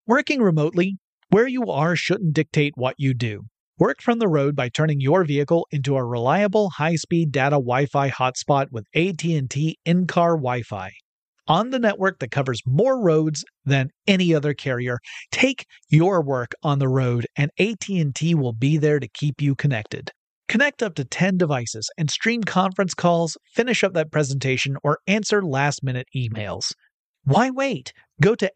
Working remotely, where you are shouldn't dictate what you do. Work from the road by turning your vehicle into a reliable high-speed data Wi-Fi hotspot with AT&T in-car Wi-Fi. On the network that covers more roads than any other carrier, take your work on the road and AT&T will be there to keep you connected. Connect up to 10 devices and stream conference calls, finish up that presentation, or answer last-minute emails. Why wait? Go to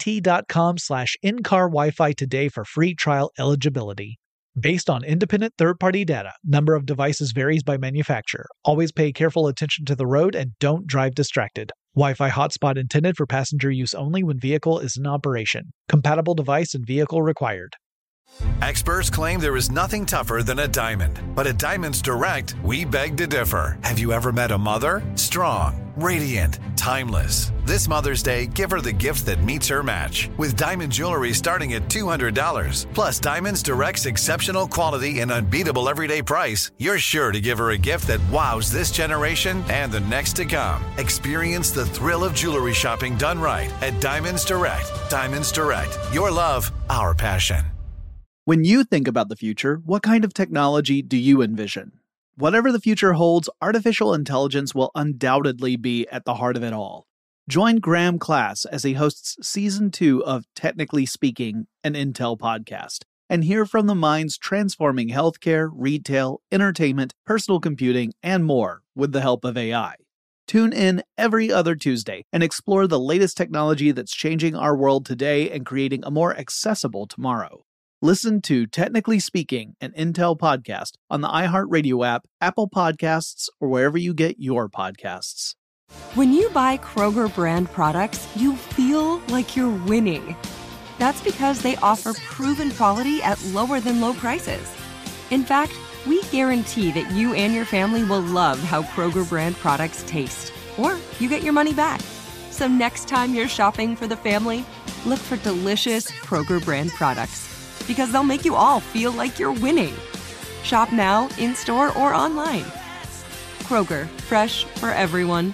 att.com/in-car Wi-Fi today for free trial eligibility. Based on independent third-party data, number of devices varies by manufacturer. Always pay careful attention to the road and don't drive distracted. Wi-Fi hotspot intended for passenger use only when vehicle is in operation. Compatible device and vehicle required. Experts claim there is nothing tougher than a diamond. But at Diamonds Direct, we beg to differ. Have you ever met a mother? Strong, radiant, timeless. This Mother's Day, give her the gift that meets her match. With diamond jewelry starting at $200. Plus Diamonds Direct's exceptional quality and unbeatable everyday price, you're sure to give her a gift that wows this generation and the next to come. Experience the thrill of jewelry shopping done right at Diamonds Direct. Diamonds Direct. Your love, our passion. When you think about the future, what kind of technology do you envision? Whatever the future holds, artificial intelligence will undoubtedly be at the heart of it all. Join Graham Class as he hosts Season 2 of Technically Speaking, an Intel podcast, and hear from the minds transforming healthcare, retail, entertainment, personal computing, and more with the help of AI. Tune in every other Tuesday and explore the latest technology that's changing our world today and creating a more accessible tomorrow. Listen to Technically Speaking, an Intel podcast on the iHeartRadio app, Apple Podcasts, or wherever you get your podcasts. When you buy Kroger brand products, you feel like you're winning. That's because they offer proven quality at lower than low prices. In fact, we guarantee that you and your family will love how Kroger brand products taste, or you get your money back. So next time you're shopping for the family, look for delicious Kroger brand products, because they'll make you all feel like you're winning. Shop now, in-store, or online. Kroger, fresh for everyone.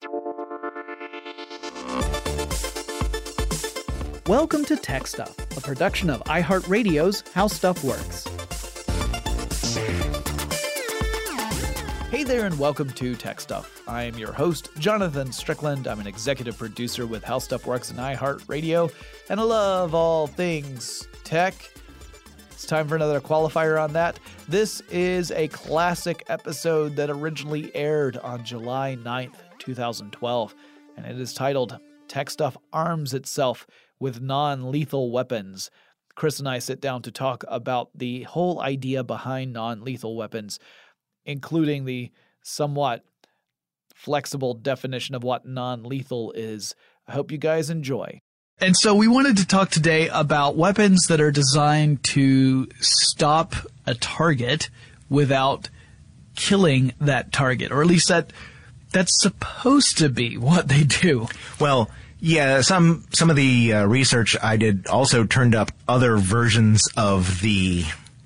Welcome to Tech Stuff, a production of iHeartRadio's How Stuff Works. Hey there and welcome to Tech Stuff. I'm your host, Jonathan Strickland. I'm an executive producer with How Stuff Works and iHeartRadio, and I love all things tech. It's time for another qualifier on that. This is a classic episode that originally aired on July 9th, 2012, and it is titled Tech Stuff Arms Itself with Non-Lethal Weapons. Chris and I sit down to talk about the whole idea behind non-lethal weapons, including the somewhat flexible definition of what non-lethal is. I hope you guys enjoy. And so we wanted to talk today about weapons that are designed to stop a target without killing that target, or at least that's supposed to be what they do. Well, yeah, some of the research I did also turned up other versions of the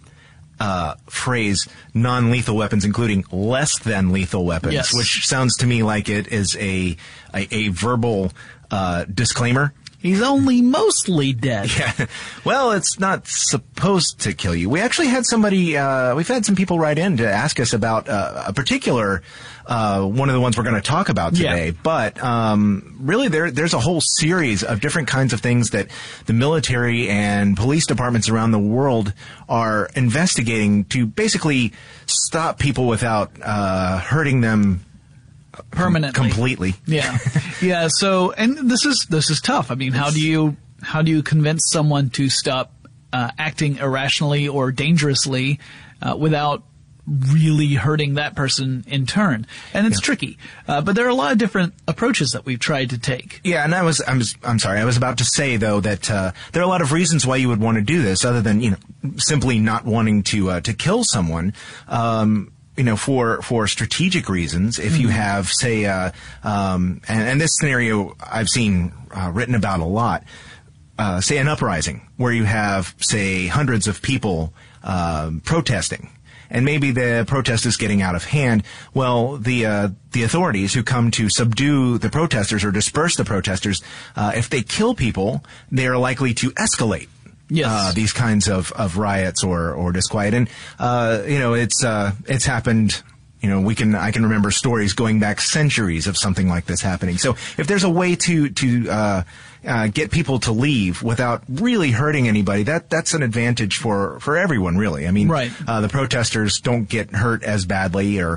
phrase non-lethal weapons, including less than lethal weapons, yes, which sounds to me like it is a verbal disclaimer. He's only mostly dead. Yeah. Well, it's not supposed to kill you. We actually had we've had some people write in to ask us about a particular one of the ones we're going to talk about today. Yeah. But really, there's a whole series of different kinds of things that the military and police departments around the world are investigating to basically stop people without hurting them permanently, completely. Yeah. Yeah. So, and this is tough. I mean, how do you convince someone to stop acting irrationally or dangerously without really hurting that person in turn? And it's tricky. But there are a lot of different approaches that we've tried to take. Yeah, and I'm sorry. I was about to say though that there are a lot of reasons why you would want to do this, other than simply not wanting to kill someone. For strategic reasons, if you have, say, and this scenario I've seen written about a lot, say an uprising where you have, say, hundreds of people protesting, and maybe the protest is getting out of hand. Well, the authorities who come to subdue the protesters or disperse the protesters, if they kill people, they are likely to escalate. Yes. These kinds of riots or disquiet. And, it's happened. I can remember stories going back centuries of something like this happening. So if there's a way to get people to leave without really hurting anybody, that's an advantage for everyone, really. I mean, right. The protesters don't get hurt as badly or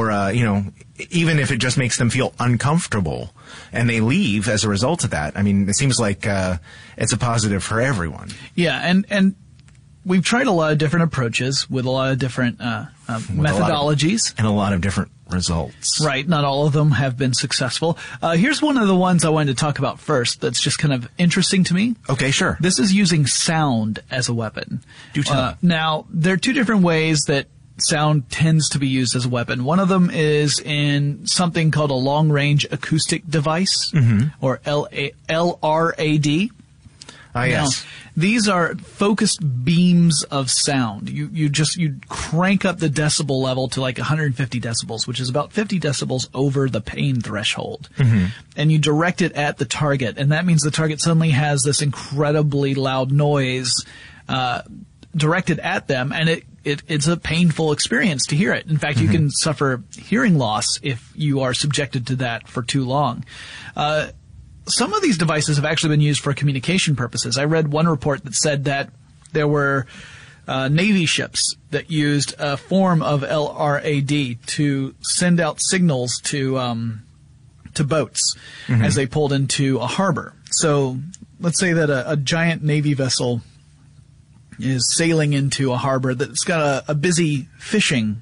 even if it just makes them feel uncomfortable and they leave as a result of that. I mean, it seems like it's a positive for everyone. Yeah, and we've tried a lot of different approaches with a lot of different methodologies. And a lot of different results. Right. Not all of them have been successful. Here's one of the ones I wanted to talk about first that's just kind of interesting to me. Okay, sure. This is using sound as a weapon. Do tell. Now, there are two different ways that sound tends to be used as a weapon. One of them is in something called a long-range acoustic device, or LRAD. Ah, yes. Now, these are focused beams of sound. You crank up the decibel level to like 150 decibels, which is about 50 decibels over the pain threshold. And you direct it at the target. And that means the target suddenly has this incredibly loud noise directed at them, and it's a painful experience to hear it. In fact, you can suffer hearing loss if you are subjected to that for too long. Some of these devices have actually been used for communication purposes. I read one report that said that there were Navy ships that used a form of LRAD to send out signals to boats as they pulled into a harbor. So let's say that a giant Navy vessel is sailing into a harbor that's got a busy fishing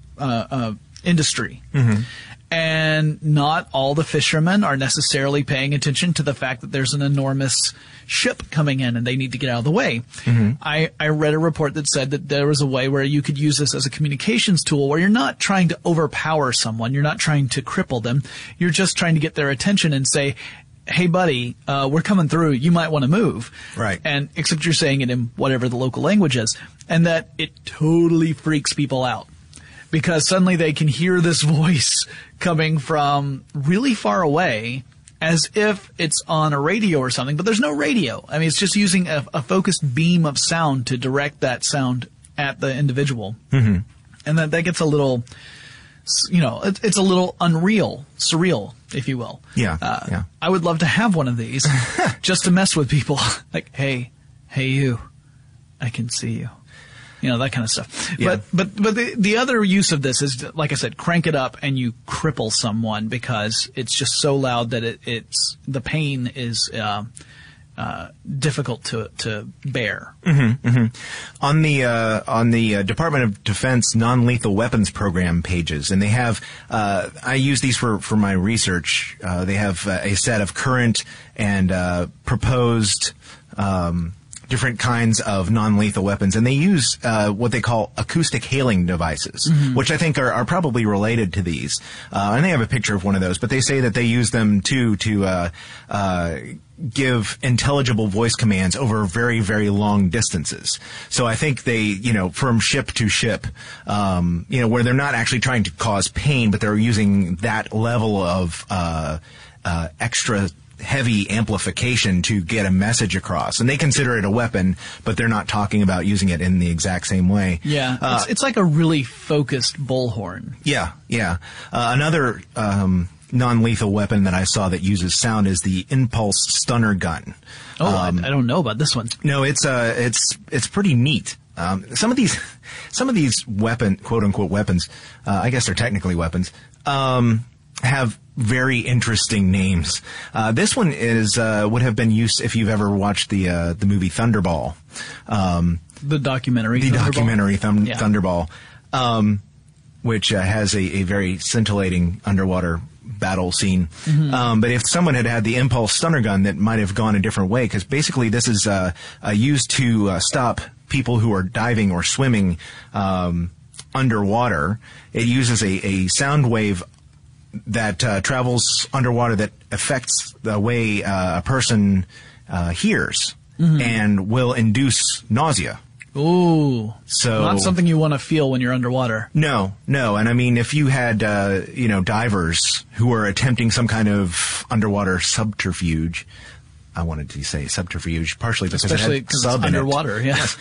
industry. And not all the fishermen are necessarily paying attention to the fact that there's an enormous ship coming in and they need to get out of the way. I read a report that said that there was a way where you could use this as a communications tool where you're not trying to overpower someone. You're not trying to cripple them. You're just trying to get their attention and say, hey, buddy, we're coming through. You might want to move. Right. And except you're saying it in whatever the local language is. And that it totally freaks people out. Because suddenly they can hear this voice coming from really far away as if it's on a radio or something, but there's no radio. I mean, it's just using a focused beam of sound to direct that sound at the individual. And that gets a little, it's a little surreal, if you will. Yeah. I would love to have one of these just to mess with people. Like, hey, you, I can see you. That kind of stuff. Yeah. But the other use of this is, like I said, crank it up and you cripple someone because it's just so loud that the pain is difficult to bear. On the Department of Defense non-lethal weapons program pages, and they have I use these for my research. They have a set of current and proposed different kinds of non-lethal weapons, and they use what they call acoustic hailing devices, which I think are probably related to these. And they have a picture of one of those, but they say that they use them to give intelligible voice commands over very, very long distances. So I think they, from ship to ship, where they're not actually trying to cause pain, but they're using that level of extra heavy amplification to get a message across. And they consider it a weapon, but they're not talking about using it in the exact same way. Yeah. It's like a really focused bullhorn. Yeah. Another non-lethal weapon that I saw that uses sound is the impulse stunner gun. I don't know about this one. No, it's pretty neat. Some of these quote unquote weapons, I guess they're technically weapons, have very interesting names. This one would have been used if you've ever watched the movie Thunderball. The documentary. Thunderball, which has a very scintillating underwater battle scene. But if someone had the impulse stunner gun, that might have gone a different way, because basically this is used to stop people who are diving or swimming underwater. It uses a sound wave that travels underwater that affects the way a person hears and will induce nausea. Ooh. So not something you want to feel when you're underwater. No. And I mean, if you had, divers who are attempting some kind of underwater subterfuge, I wanted to say subterfuge, partially because especially it had sub it's underwater, yes.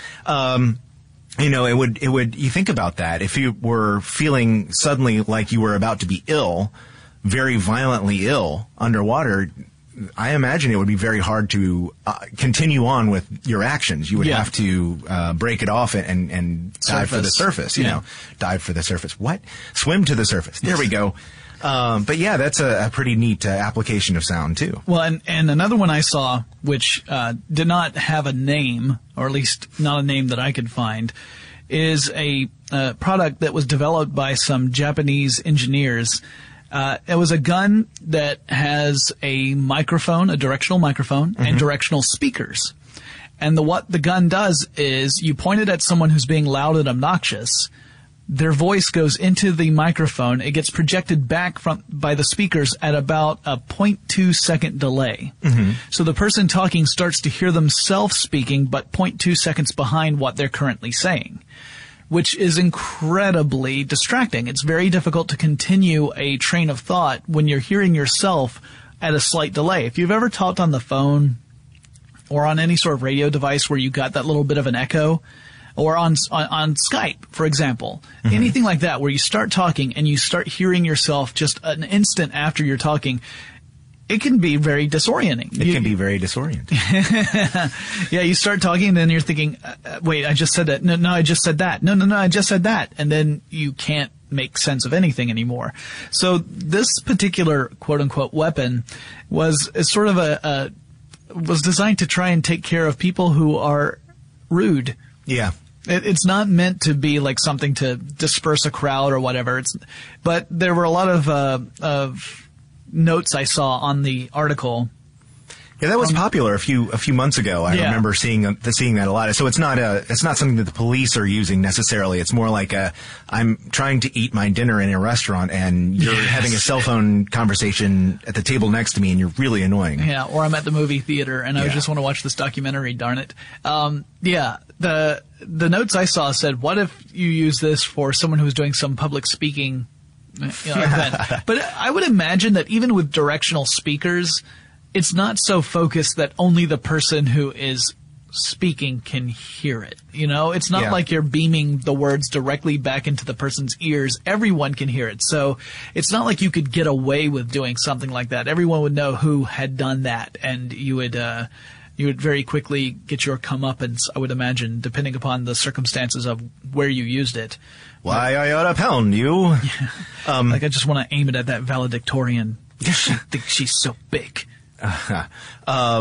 You think about that. If you were feeling suddenly like you were about to be ill, very violently ill underwater, I imagine it would be very hard to continue on with your actions. You would have to break it off and dive for the surface. Dive for the surface. What? Swim to the surface. There we go. But yeah, that's a pretty neat application of sound too. Well, and another one I saw, which did not have a name, or at least not a name that I could find, is a product that was developed by some Japanese engineers. It was a gun that has a microphone, a directional microphone, and directional speakers. And what the gun does is you point it at someone who's being loud and obnoxious. Their voice goes into the microphone. It gets projected back by the speakers at about a 0.2 second delay. So the person talking starts to hear themselves speaking, but 0.2 seconds behind what they're currently saying, which is incredibly distracting. It's very difficult to continue a train of thought when you're hearing yourself at a slight delay. If you've ever talked on the phone or on any sort of radio device where you got that little bit of an echo, or on Skype, for example, anything like that where you start talking and you start hearing yourself just an instant after you're talking, it can be very disorienting. It can be very disorienting. Yeah, you start talking and then you're thinking, wait, I just said that. No, I just said that. No, I just said that. And then you can't make sense of anything anymore. So this particular quote-unquote weapon was sort of was designed to try and take care of people who are rude. Yeah. It's not meant to be like something to disperse a crowd or whatever. But there were a lot of notes I saw on the article. Yeah, that was popular a few months ago. I remember seeing that a lot. So it's not something that the police are using necessarily. It's more like I'm trying to eat my dinner in a restaurant and you're having a cell phone conversation at the table next to me and you're really annoying. Yeah, or I'm at the movie theater and I just want to watch this documentary, darn it. The notes I saw said, what if you use this for someone who's doing some public speaking event? But I would imagine that even with directional speakers, it's not so focused that only the person who is speaking can hear it. It's not like you're beaming the words directly back into the person's ears. Everyone can hear it. So it's not like you could get away with doing something like that. Everyone would know who had done that, and you would very quickly get your comeuppance, I would imagine, depending upon the circumstances of where you used it. Why, I ought to pound you. I just want to aim it at that valedictorian. She thinks she's so big. I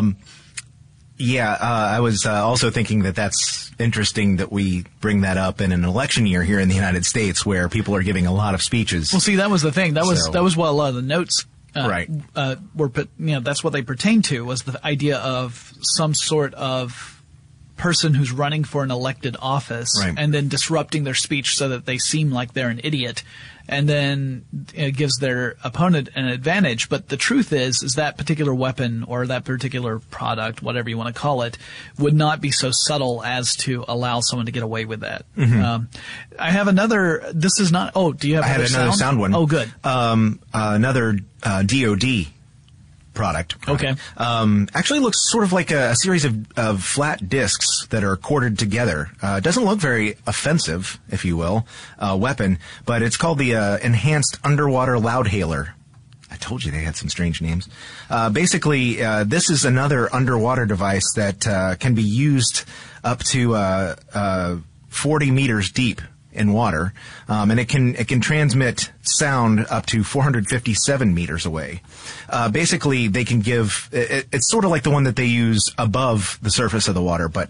was also thinking that's interesting that we bring that up in an election year here in the United States where people are giving a lot of speeches. Well, see, that was the thing. That was what a lot of the notes were. That's what they pertain to, was the idea of some sort of person who's running for an elected office and then disrupting their speech so that they seem like they're an idiot, and then it gives their opponent an advantage. But the truth is that particular weapon or that particular product, whatever you want to call it, would not be so subtle as to allow someone to get away with that. I have another. This is not. Oh, do you have? I had another sound one. Oh, good. Another DoD product. Okay. Actually looks sort of like a series of flat discs that are corded together. Doesn't look very offensive, if you will, weapon, but it's called the Enhanced Underwater Loudhailer. I told you they had some strange names. Basically, this is another underwater device that can be used up to 40 meters deep in water, and it can transmit sound up to 457 meters away. Basically, they can give. It's sort of like the one that they use above the surface of the water, but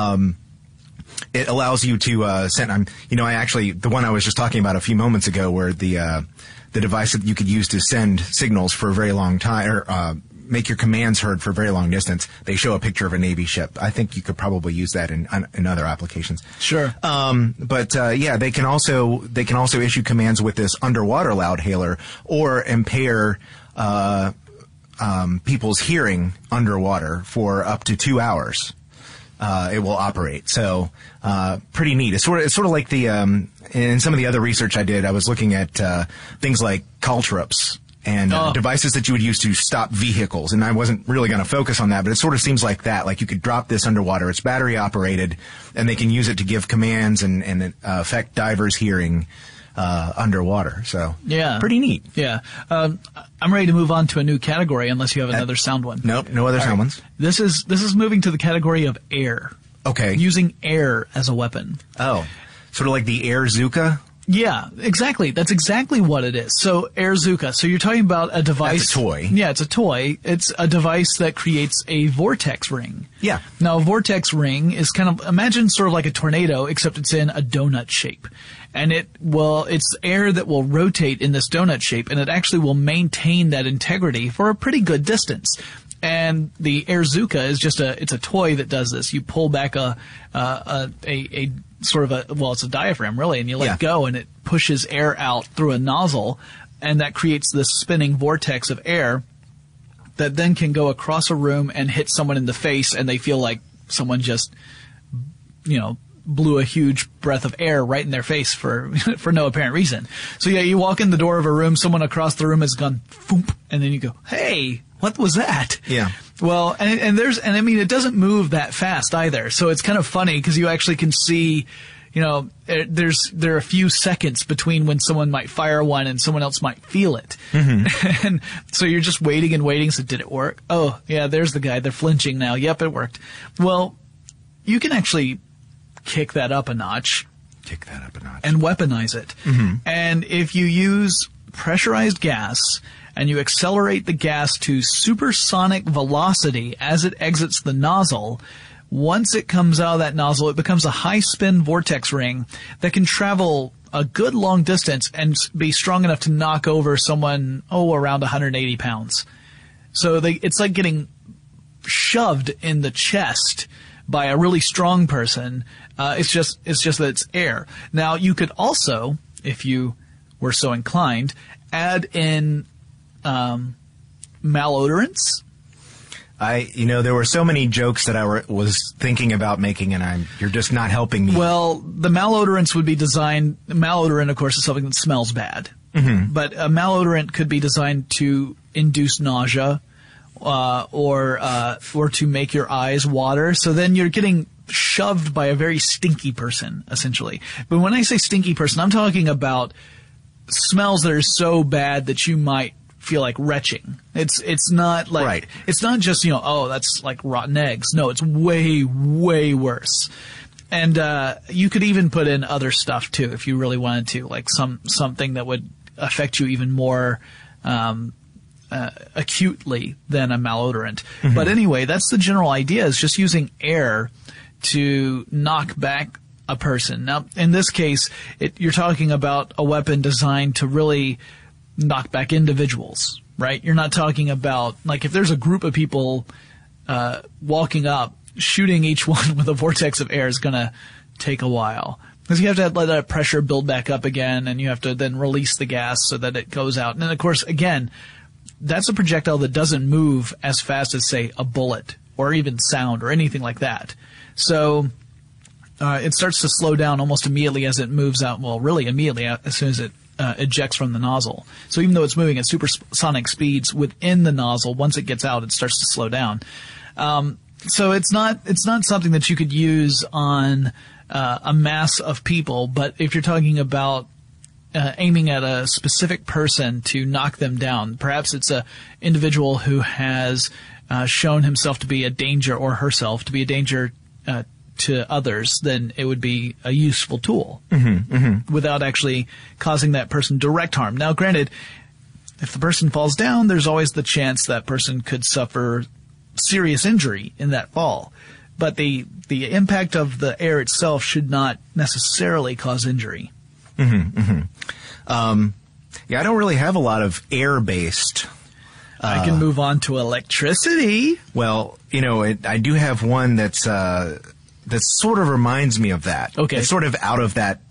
it allows you to send. The one I was just talking about a few moments ago, where the device that you could use to send signals for a very long time, or make your commands heard for a very long distance. They show a picture of a Navy ship. I think you could probably use that in other applications. Sure. They can also issue commands with this underwater loudhailer or impair people's hearing underwater for up to 2 hours. it will operate. So, pretty neat. It's sort of like the, in some of the other research I did, I was looking at, things like caltrops and devices that you would use to stop vehicles. And I wasn't really going to focus on that, but it sort of seems like that. Like you could drop this underwater. It's battery operated, and they can use it to give commands and affect divers' hearing underwater. So pretty neat. Yeah. I'm ready to move on to a new category unless you have another sound one. Nope, no other sound ones. This is moving to the category of air. Okay. Using air as a weapon. Oh. Sort of like the Air Zooka? Yeah, exactly. That's exactly what it is. So, AirZooka. So you're talking about a device. That's a toy. Yeah, it's a toy. It's a device that creates a vortex ring. Yeah. Now, a vortex ring is kind of, imagine sort of like a tornado, except it's in a donut shape. And it's air that will rotate in this donut shape, and it actually will maintain that integrity for a pretty good distance. And the AirZooka is it's a toy that does this. You pull back a sort of it's a diaphragm really, and you let go, and it pushes air out through a nozzle, and that creates this spinning vortex of air that then can go across a room and hit someone in the face, and they feel like someone just, blew a huge breath of air right in their face for no apparent reason. So yeah, you walk in the door of a room, someone across the room has gone foomp, and then you go, hey, what was that? Yeah. Well, and I mean, it doesn't move that fast either. So it's kind of funny because you actually can see, there are a few seconds between when someone might fire one and someone else might feel it. Mm-hmm. And so you're just waiting and waiting. So did it work? Oh, yeah, there's the guy. They're flinching now. Yep, it worked. Well, you can actually kick that up a notch. And weaponize it. Mm-hmm. And if you use pressurized gas and you accelerate the gas to supersonic velocity as it exits the nozzle, once it comes out of that nozzle, it becomes a high-spin vortex ring that can travel a good long distance and be strong enough to knock over someone, around 180 pounds. So it's like getting shoved in the chest by a really strong person. It's just that it's air. Now, you could also, if you were so inclined, add in malodorants. There were so many jokes that I was thinking about making, and you're just not helping me. Well, the malodorants would be designed. Malodorant, of course, is something that smells bad. Mm-hmm. But a malodorant could be designed to induce nausea, or to make your eyes water. So then you're getting shoved by a very stinky person, essentially. But when I say stinky person, I'm talking about smells that are so bad that you might feel like retching. It's not like, right. It's not just, that's like rotten eggs. No, it's way, way worse. And, you could even put in other stuff too, if you really wanted to, like something that would affect you even more, acutely than a malodorant. Mm-hmm. But anyway, that's the general idea, is just using air to knock back a person. Now, in this case, you're talking about a weapon designed to really knock back individuals, right? You're not talking about, like, if there's a group of people walking up, shooting each one with a vortex of air is going to take a while. Because you have to let that pressure build back up again, and you have to then release the gas so that it goes out. And then, of course, again, that's a projectile that doesn't move as fast as, say, a bullet or even sound or anything like that. So it starts to slow down almost immediately as it moves out. Well, really immediately as soon as it ejects from the nozzle. So even though it's moving at supersonic speeds within the nozzle, once it gets out, it starts to slow down. So it's not something that you could use on a mass of people. But if you're talking about aiming at a specific person to knock them down, perhaps it's a individual who has shown himself to be a danger, or herself to be a danger to others, then it would be a useful tool without actually causing that person direct harm. Now, granted, if the person falls down, there's always the chance that person could suffer serious injury in that fall. But the impact of the air itself should not necessarily cause injury. Yeah, I don't really have a lot of air-based. I can move on to electricity. Well, I do have one that's that sort of reminds me of that. Okay. It's sort of out of that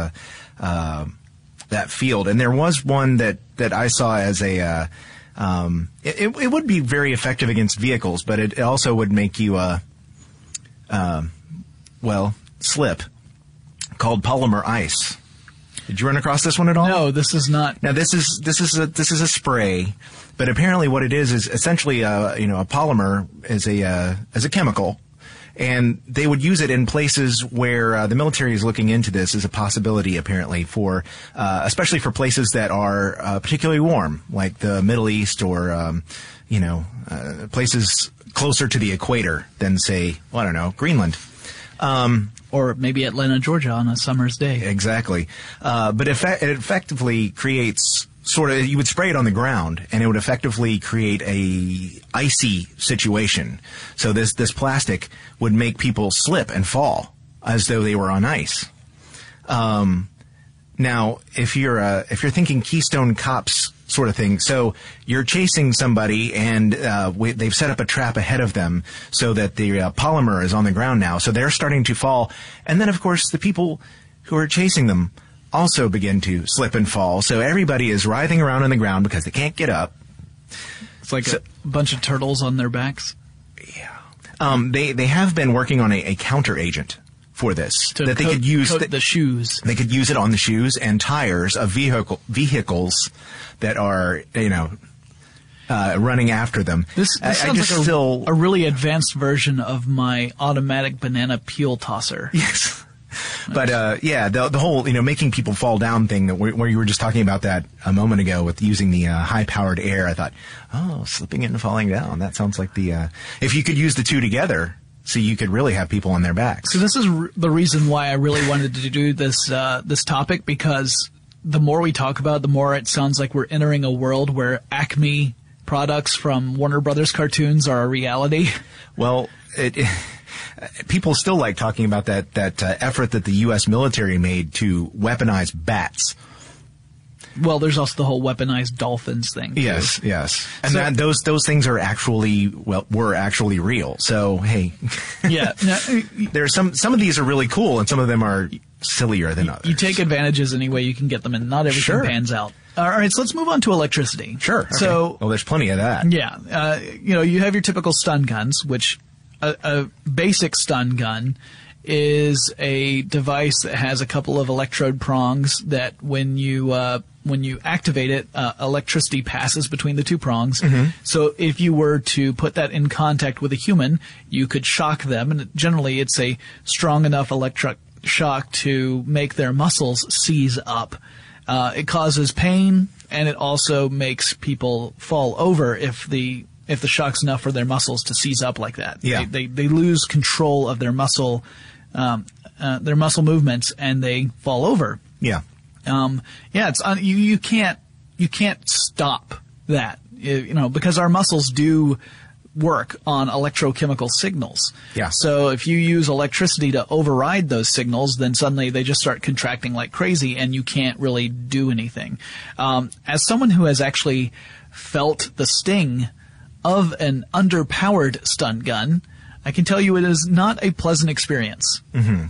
that field. And there was one that I saw as a it would be very effective against vehicles, but it also would make you slip called polymer ice. Did you run across this one at all? No, this is not. Now this is a spray, but apparently what it is essentially a polymer is a chemical, and they would use it in places where the military is looking into this as a possibility, apparently, for especially for places that are particularly warm, like the Middle East or places closer to the equator than, say, Greenland. Or maybe Atlanta, Georgia on a summer's day. Exactly. But it effectively creates you would spray it on the ground, and it would effectively create a icy situation. So this plastic would make people slip and fall as though they were on ice. Now, if you're thinking Keystone Cops sort of thing, so you're chasing somebody and they've set up a trap ahead of them so that the polymer is on the ground now, so they're starting to fall, and then of course the people who are chasing them also begin to slip and fall, so everybody is writhing around on the ground because they can't get up. It's like a bunch of turtles on their backs. Yeah. They have been working on a counter agent for this they could use the shoes. They could use it on the shoes and tires of vehicles that are running after them. This sounds like a really advanced version of my automatic banana peel tosser. Yes. But the whole making people fall down thing where you were just talking about that a moment ago with using the high powered air, I thought, slipping in and falling down. That sounds like if you could use the two together. So you could really have people on their backs. So this is the reason why I really wanted to do this topic, because the more we talk about it, the more it sounds like we're entering a world where Acme products from Warner Brothers cartoons are a reality. Well, people still like talking about that effort that the U.S. military made to weaponize bats. Well, there's also the whole weaponized dolphins thing. Yes. And those things are were actually real. So, hey. Yeah. There's some of these are really cool, and some of them are sillier than others. You take advantages any way you can get them, and not everything pans out. All right, so let's move on to electricity. Sure. Okay. So, well, there's plenty of that. Yeah. You have your typical stun guns, which a basic stun gun is a device that has a couple of electrode prongs that when you activate it, electricity passes between the two prongs. Mm-hmm. So if you were to put that in contact with a human, you could shock them, and generally it's a strong enough electric shock to make their muscles seize up. It causes pain, and it also makes people fall over if the shock's enough for their muscles to seize up like that. Yeah. They lose control of their muscle movements, and they fall over. Yeah. It's you can't stop that, because our muscles do work on electrochemical signals. Yeah. So if you use electricity to override those signals, then suddenly they just start contracting like crazy, and you can't really do anything. As someone who has actually felt the sting of an underpowered stun gun, I can tell you it is not a pleasant experience. Mm-hmm.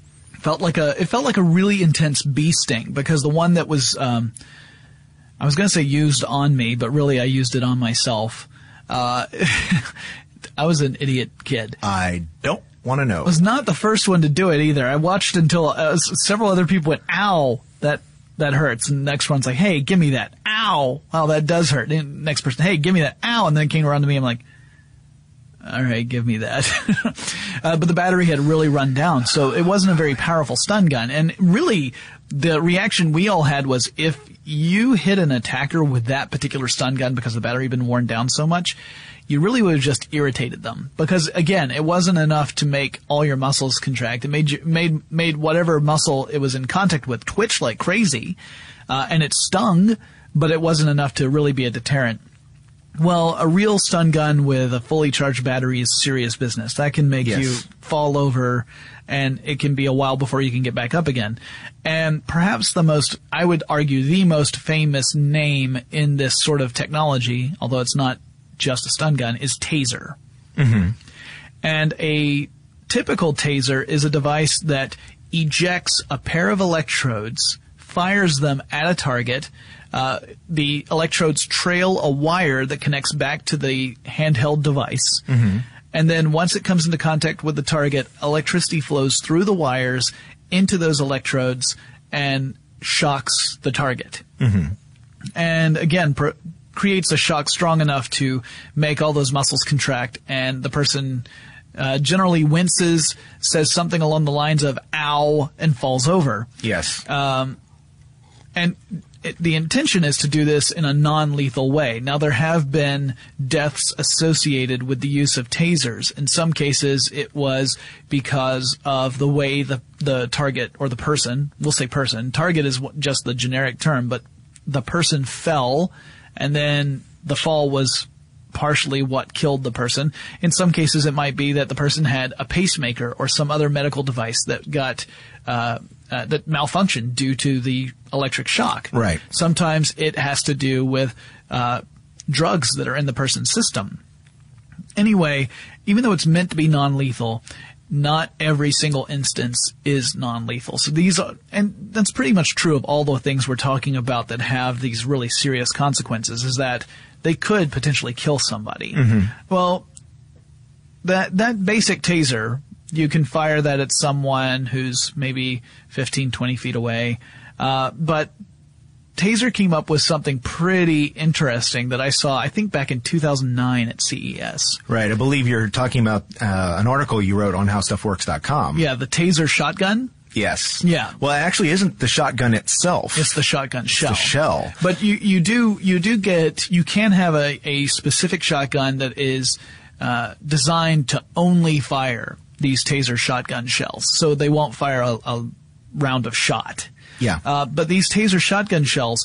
It felt like a really intense bee sting, because the one that was, I was going to say used on me, but really I used it on myself. I was an idiot kid. I don't want to know. I was not the first one to do it either. I watched until several other people went, "Ow, that hurts." And the next one's like, "Hey, give me that." "Ow, wow, that does hurt." And next person, "Hey, give me that." "Ow," and then it came around to me. I'm like, all right, give me that. But the battery had really run down, so it wasn't a very powerful stun gun. And really, the reaction we all had was, if you hit an attacker with that particular stun gun because the battery had been worn down so much, you really would have just irritated them. Because, again, it wasn't enough to make all your muscles contract. It made whatever muscle it was in contact with twitch like crazy, and it stung, but it wasn't enough to really be a deterrent. Well, a real stun gun with a fully charged battery is serious business. That can make you fall over, and it can be a while before you can get back up again. And perhaps I would argue, the most famous name in this sort of technology, although it's not just a stun gun, is taser. Mm-hmm. And a typical taser is a device that ejects a pair of electrodes, fires them at a target. The electrodes trail a wire that connects back to the handheld device. Mm-hmm. And then once it comes into contact with the target, electricity flows through the wires into those electrodes and shocks the target. Mm-hmm. And again, creates a shock strong enough to make all those muscles contract, and the person generally winces, says something along the lines of "ow," and falls over. Yes. And the intention is to do this in a non-lethal way. Now, there have been deaths associated with the use of tasers. In some cases, it was because of the way the target, or the person, we'll say person, target is just the generic term, but the person fell, and then the fall was partially what killed the person. In some cases, it might be that the person had a pacemaker or some other medical device that got that malfunctioned due to the electric shock. Right. Sometimes it has to do with drugs that are in the person's system. Anyway, even though it's meant to be non-lethal, not every single instance is non-lethal. So these are, and that's pretty much true of all the things we're talking about that have these really serious consequences, is that they could potentially kill somebody. Mm-hmm. Well, that basic taser, you can fire that at someone who's maybe 15, 20 feet away. But Taser came up with something pretty interesting that I saw, I think, back in 2009 at CES. Right. I believe you're talking about an article you wrote on HowStuffWorks.com. Yeah, the Taser shotgun. Yes. Yeah. Well, it actually isn't the shotgun itself. It's the shotgun shell. It's the shell. But you can have a specific shotgun that is designed to only fire these Taser shotgun shells. So they won't fire a round of shot. Yeah. But these Taser shotgun shells,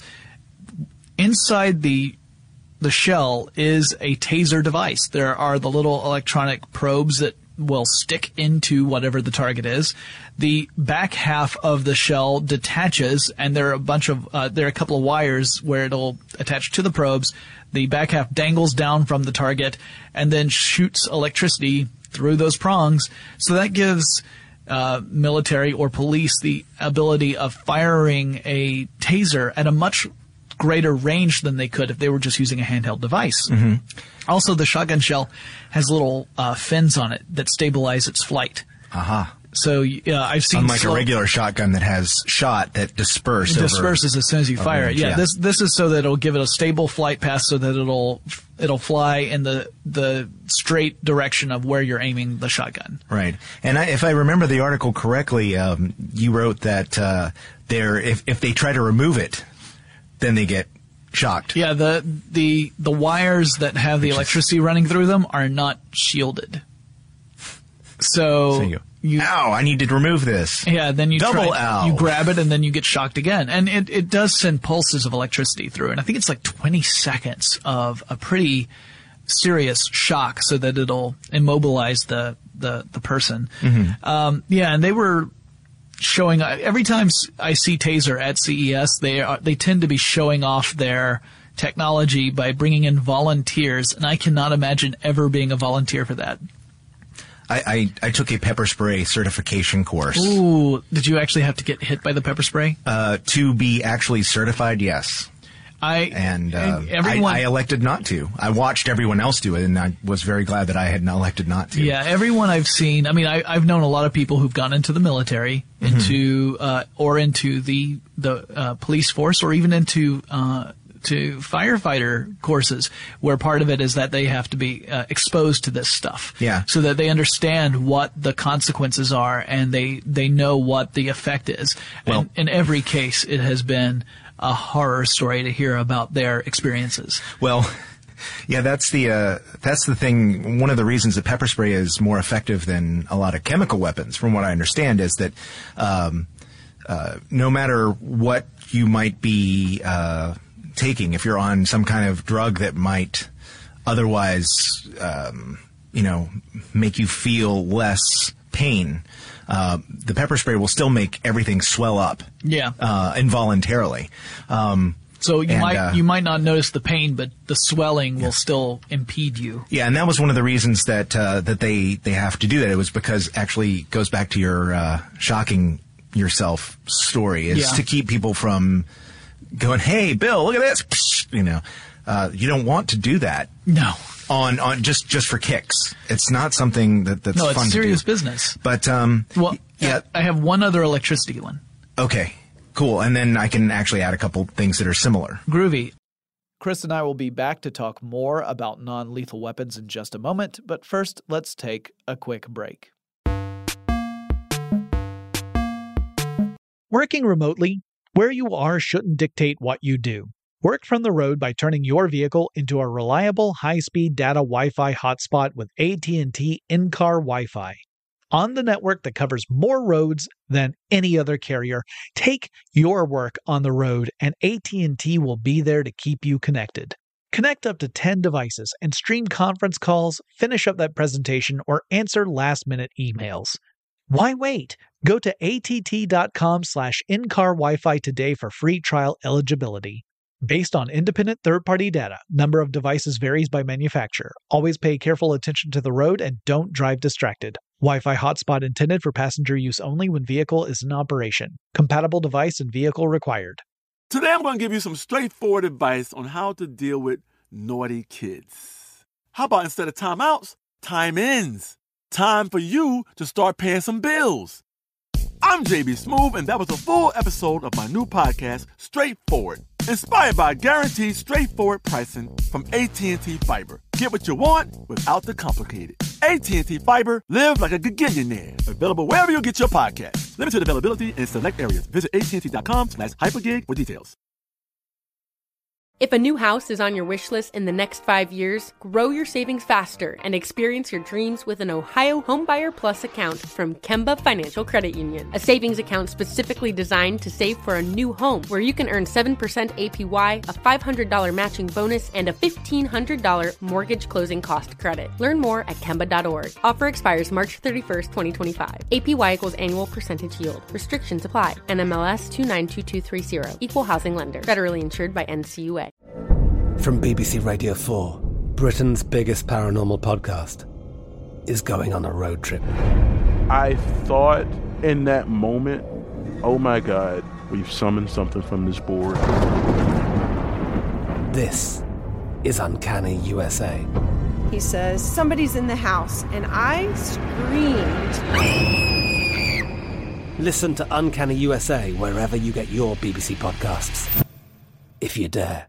inside the shell is a Taser device. There are the little electronic probes that will stick into whatever the target is. The back half of the shell detaches, and there are a couple of wires where it'll attach to the probes. The back half dangles down from the target and then shoots electricity through those prongs. So that gives military or police the ability of firing a taser at a much greater range than they could if they were just using a handheld device. Mm-hmm. Also, the shotgun shell has little fins on it that stabilize its flight. Uh-huh. So I've seen, unlike a regular shotgun that has shot that disperses as soon as you fire it. Yeah, this is so that it'll give it a stable flight path, so that it'll fly in the straight direction of where you're aiming the shotgun. Right. And if I remember the article correctly, you wrote that if they try to remove it, then they get shocked. Yeah, the wires that have the electricity running through them are not shielded. So ow, I need to remove this. Yeah, then you ow. You grab it and then you get shocked again. And it does send pulses of electricity through. And I think it's like 20 seconds of a pretty serious shock so that it'll immobilize the person. Mm-hmm. And they were showing, every time I see Taser at CES, they tend to be showing off their technology by bringing in volunteers. And I cannot imagine ever being a volunteer for that. I took a pepper spray certification course. Ooh, did you actually have to get hit by the pepper spray? To be actually certified, yes. I elected not to. I watched everyone else do it, and I was very glad that I had elected not to. Yeah, everyone I've seen, I mean, I've known a lot of people who've gone into the military, into the police force, or even into to firefighter courses, where part of it is that they have to be exposed to this stuff. Yeah. So that they understand what the consequences are, and they know what the effect is. Well, and in every case, it has been a horror story to hear about their experiences. Well, yeah, that's the thing. One of the reasons that pepper spray is more effective than a lot of chemical weapons, from what I understand, is that no matter what you might be taking, if you're on some kind of drug that might otherwise, make you feel less pain, the pepper spray will still make everything swell up. Yeah. Involuntarily. So you might not notice the pain, but the swelling will still impede you. Yeah, and that was one of the reasons that they have to do that. It was because actually goes back to your shocking yourself story, is to keep people from going, hey, Bill, look at this. You don't want to do that. No. on just for kicks. It's not something that's fun to do. No, it's serious business. But yeah, I have one other electricity one. Okay, cool. And then I can actually add a couple things that are similar. Groovy. Chris and I will be back to talk more about non-lethal weapons in just a moment, but first, let's take a quick break. Working remotely, where you are shouldn't dictate what you do. Work from the road by turning your vehicle into a reliable high-speed data Wi-Fi hotspot with AT&T in-car Wi-Fi. On the network that covers more roads than any other carrier, take your work on the road and AT&T will be there to keep you connected. Connect up to 10 devices and stream conference calls, finish up that presentation, or answer last-minute emails. Why wait? Go to att.com/in-car Wi-Fi today for free trial eligibility. Based on independent third-party data, number of devices varies by manufacturer. Always pay careful attention to the road and don't drive distracted. Wi-Fi hotspot intended for passenger use only when vehicle is in operation. Compatible device and vehicle required. Today I'm going to give you some straightforward advice on how to deal with naughty kids. How about instead of timeouts, time-ins? Time for you to start paying some bills. I'm JB Smoove, and that was a full episode of my new podcast, Straightforward, inspired by guaranteed straightforward pricing from AT&T Fiber. Get what you want without the complicated. AT&T Fiber, live like a gigillionaire. Available wherever you get your podcasts. Limited availability in select areas. Visit AT&T.com/hypergig for details. If a new house is on your wish list in the next 5 years, grow your savings faster and experience your dreams with an Ohio Homebuyer Plus account from Kemba Financial Credit Union. A savings account specifically designed to save for a new home where you can earn 7% APY, a $500 matching bonus, and a $1,500 mortgage closing cost credit. Learn more at Kemba.org. Offer expires March 31st, 2025. APY equals annual percentage yield. Restrictions apply. NMLS 292230. Equal housing lender. Federally insured by NCUA. From BBC Radio 4, Britain's biggest paranormal podcast is going on a road trip. I thought in that moment, oh my God, we've summoned something from this board. This is Uncanny USA. He says, somebody's in the house, and I screamed. Listen to Uncanny USA wherever you get your BBC podcasts, if you dare.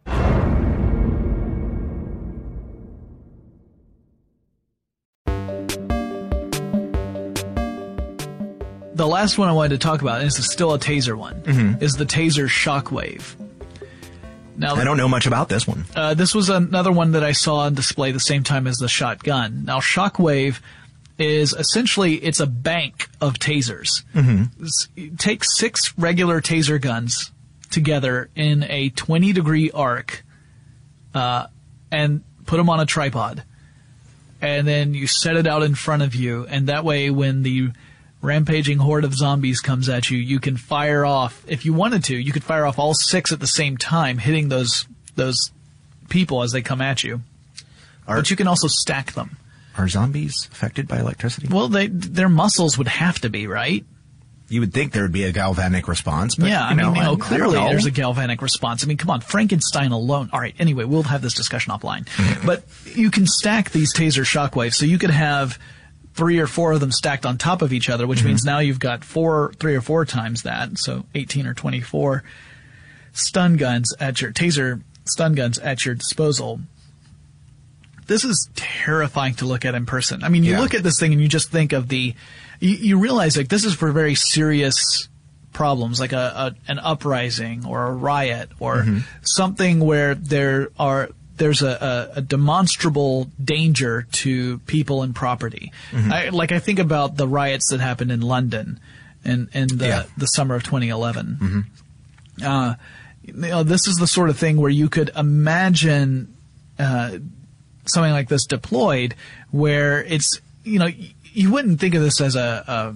The last one I wanted to talk about, and this is still a taser one, is the Taser Shockwave. Now, I don't know much about this one. This was another one that I saw on display the same time as the shotgun. Now, Shockwave is essentially, it's a bank of tasers. Take 6 regular taser guns together in a 20-degree arc and put them on a tripod. And then you set it out in front of you, and that way when the rampaging horde of zombies comes at you, you can fire off, if you wanted to, you could fire off all 6 at the same time, hitting those people as they come at you. But you can also stack them. Are zombies affected by electricity? Well, their muscles would have to be, right? You would think there would be a galvanic response, but yeah, clearly there's a galvanic response. I mean, come on, Frankenstein alone. All right, anyway, we'll have this discussion offline. But you can stack these taser shockwaves, so you could have 3 or 4 of them stacked on top of each other, which means now you've got 3 or 4 times that, so 18 or 24 taser stun guns at your disposal. This is terrifying to look at in person. I mean, you look at this thing and you just think of you realize like this is for very serious problems, like an uprising or a riot or something where there's a demonstrable danger to people and property. I think about the riots that happened in London in the summer of 2011. This is the sort of thing where you could imagine something like this deployed, where it's you wouldn't think of this as the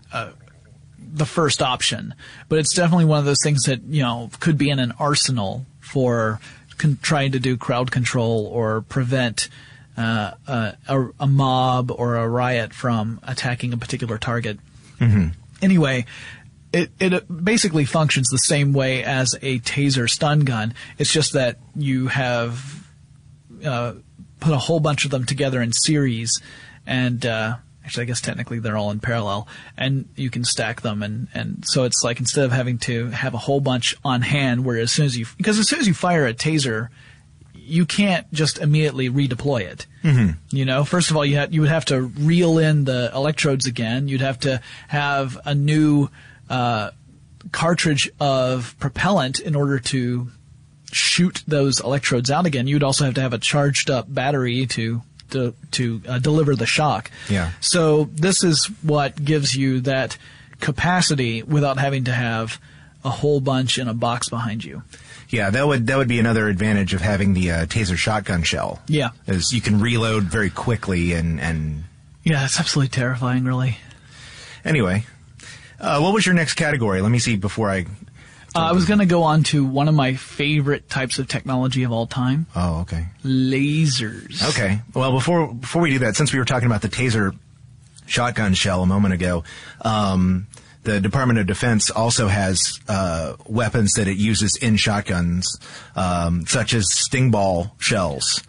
first option, but it's definitely one of those things that could be in an arsenal for trying to do crowd control or prevent a mob or a riot from attacking a particular target. Anyway, it basically functions the same way as a taser stun gun. It's just that you have put a whole bunch of them together in series, and actually I guess technically they're all in parallel, and you can stack them, and so it's like instead of having to have a whole bunch on hand, where as soon as you fire a taser, you can't just immediately redeploy it. Mm-hmm. First of all, you would have to reel in the electrodes again. You'd have to have a new cartridge of propellant in order to shoot those electrodes out again. You'd also have to have a charged up battery to deliver the shock. Yeah. So this is what gives you that capacity without having to have a whole bunch in a box behind you. Yeah, that would be another advantage of having the taser shotgun shell. Yeah. Is you can reload very quickly and yeah, it's absolutely terrifying, really. Anyway, what was your next category? Let me see before I was going to go on to one of my favorite types of technology of all time. Oh, okay. Lasers. Okay. Well, before we do that, since we were talking about the taser shotgun shell a moment ago, the Department of Defense also has weapons that it uses in shotguns, such as sting ball shells.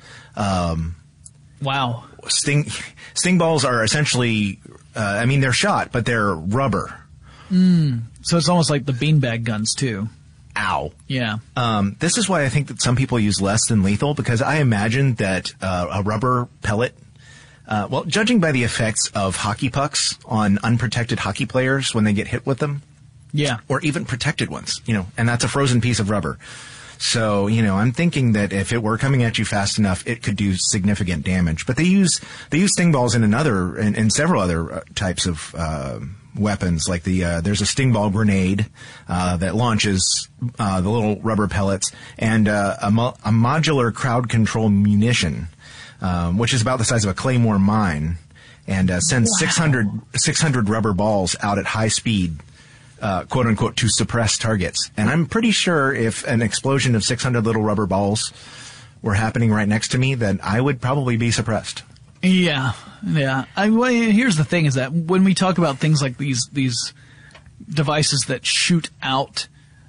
Wow. Sting balls are essentially, they're shot, but they're rubber. So it's almost like the beanbag guns, too. Ow. Yeah. This is why I think that some people use less than lethal, because I imagine that a rubber pellet, judging by the effects of hockey pucks on unprotected hockey players when they get hit with them. Yeah. Or even protected ones, and that's a frozen piece of rubber. So, I'm thinking that if it were coming at you fast enough, it could do significant damage. But they use sting balls in several other types of weapons. Like there's a sting ball grenade that launches the little rubber pellets, and a modular crowd control munition, which is about the size of a claymore mine, and sends 600 rubber balls out at high speed, quote unquote, to suppress targets. And I'm pretty sure if an explosion of 600 little rubber balls were happening right next to me, then I would probably be suppressed. Yeah. Here's the thing: is that when we talk about things like these devices that shoot out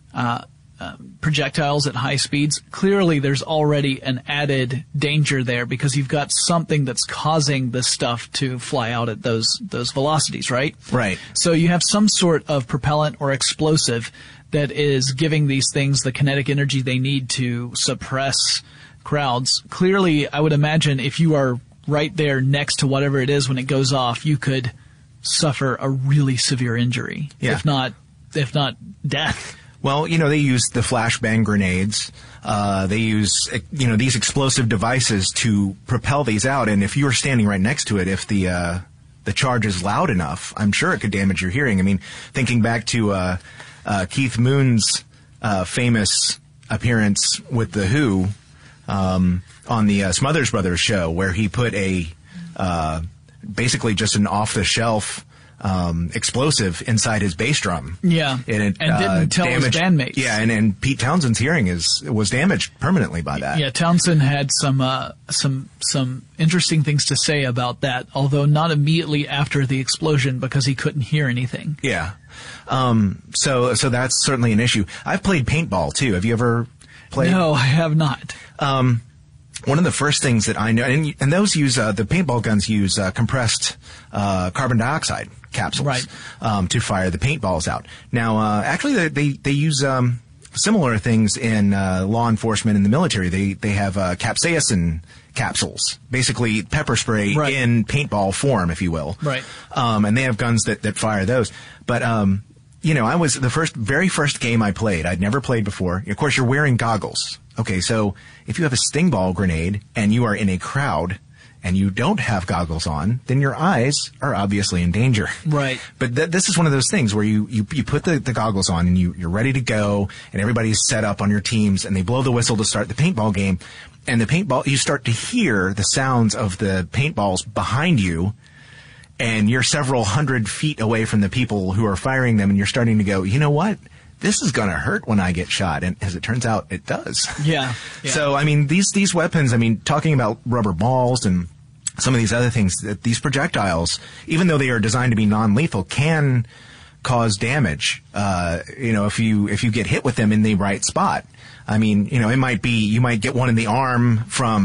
projectiles at high speeds, clearly there's already an added danger there because you've got something that's causing this stuff to fly out at those velocities, right? Right. So you have some sort of propellant or explosive that is giving these things the kinetic energy they need to suppress crowds. Clearly, I would imagine if you are right there next to whatever it is when it goes off, you could suffer a really severe injury, if not death. Well, they use the flashbang grenades. They use, these explosive devices to propel these out. And if you're standing right next to it, if the charge is loud enough, I'm sure it could damage your hearing. I mean, thinking back to Keith Moon's famous appearance with The Who on the Smothers Brothers show, where he put basically just an off-the-shelf explosive inside his bass drum. Yeah, and didn't tell his bandmates. Yeah, and Pete Townshend's hearing was damaged permanently by that. Yeah, Townshend had some interesting things to say about that, although not immediately after the explosion because he couldn't hear anything. Yeah, so that's certainly an issue. I've played paintball too. Have you ever played? No, I have not. One of the first things that I know, and those use the paintball guns use compressed carbon dioxide capsules, right, to fire the paintballs out. Now, actually, they use similar things in law enforcement and the military. They have capsaicin capsules, basically pepper spray in paintball form, if you will. Right. And they have guns that fire those. But I was the very first game I played. I'd never played before. Of course, you're wearing goggles. Okay, so if you have a sting ball grenade and you are in a crowd and you don't have goggles on, then your eyes are obviously in danger. Right. But this is one of those things where you put the goggles on and you're ready to go, and everybody's set up on your teams, and they blow the whistle to start the paintball game. And the paintball, you start to hear the sounds of the paintballs behind you, and you're several hundred feet away from the people who are firing them, and you're starting to go, you know what? This is going to hurt when I get shot. And as it turns out, it does. Yeah. So, these weapons, talking about rubber balls and some of these other things, these projectiles, even though they are designed to be non-lethal, can cause damage, if you get hit with them in the right spot. It might be, you might get one in the arm from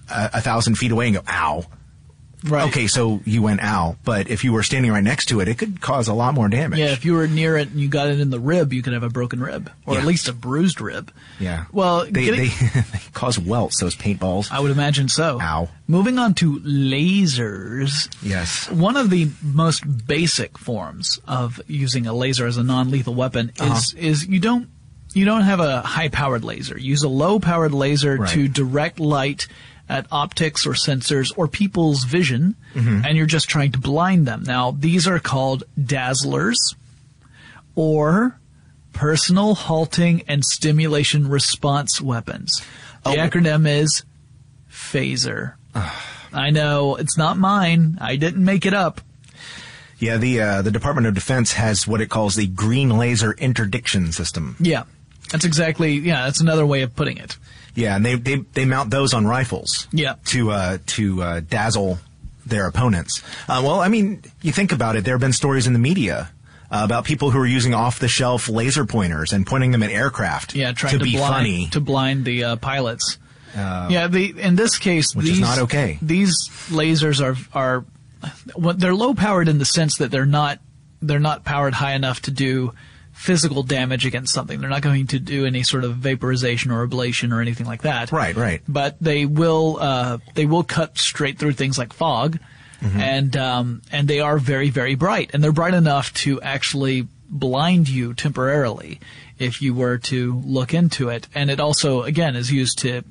1,000 feet away and go, ow. Right. Okay, so you went ow, but if you were standing right next to it, it could cause a lot more damage. Yeah, if you were near it and you got it in the rib, you could have a broken rib, or at least a bruised rib. Yeah. Well, they cause welts, those paintballs. I would imagine so. Ow. Moving on to lasers. Yes. One of the most basic forms of using a laser as a non-lethal weapon is you don't have a high-powered laser. You use a low-powered laser to direct light at optics or sensors or people's vision, and you're just trying to blind them. Now, these are called dazzlers or personal halting and stimulation response weapons. The acronym is PHASER. I know, it's not mine. I didn't make it up. Yeah, the Department of Defense has what it calls the Green Laser Interdiction System. Yeah, that's another way of putting it. Yeah, and they mount those on rifles. Yeah. To dazzle their opponents. Well, I mean, you think about it. There have been stories in the media about people who are using off-the-shelf laser pointers and pointing them at aircraft. Yeah, trying to be funny, to blind the pilots. In this case, which is not okay. These lasers are they're low powered in the sense that they're not powered high enough to do physical damage against something. They're not going to do any sort of vaporization or ablation or anything like that. Right. But they will cut straight through things like fog, and they are very, very bright, and they're bright enough to actually blind you temporarily if you were to look into it. And it also, again, is used to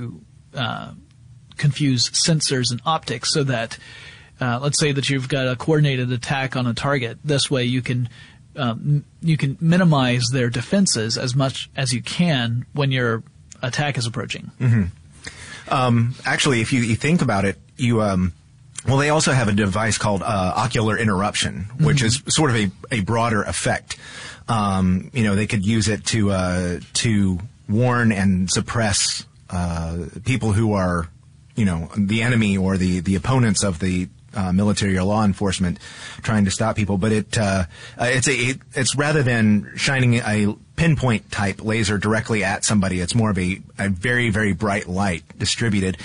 confuse sensors and optics so that, let's say that you've got a coordinated attack on a target. This way you can minimize their defenses as much as you can when your attack is approaching. Actually, if you think about it, they also have a device called ocular interruption, which is sort of a broader effect. They could use it to warn and suppress people who are, the enemy or the opponents of the military or law enforcement trying to stop people, but it's rather than shining a pinpoint type laser directly at somebody, it's more of a very, very bright light distributed.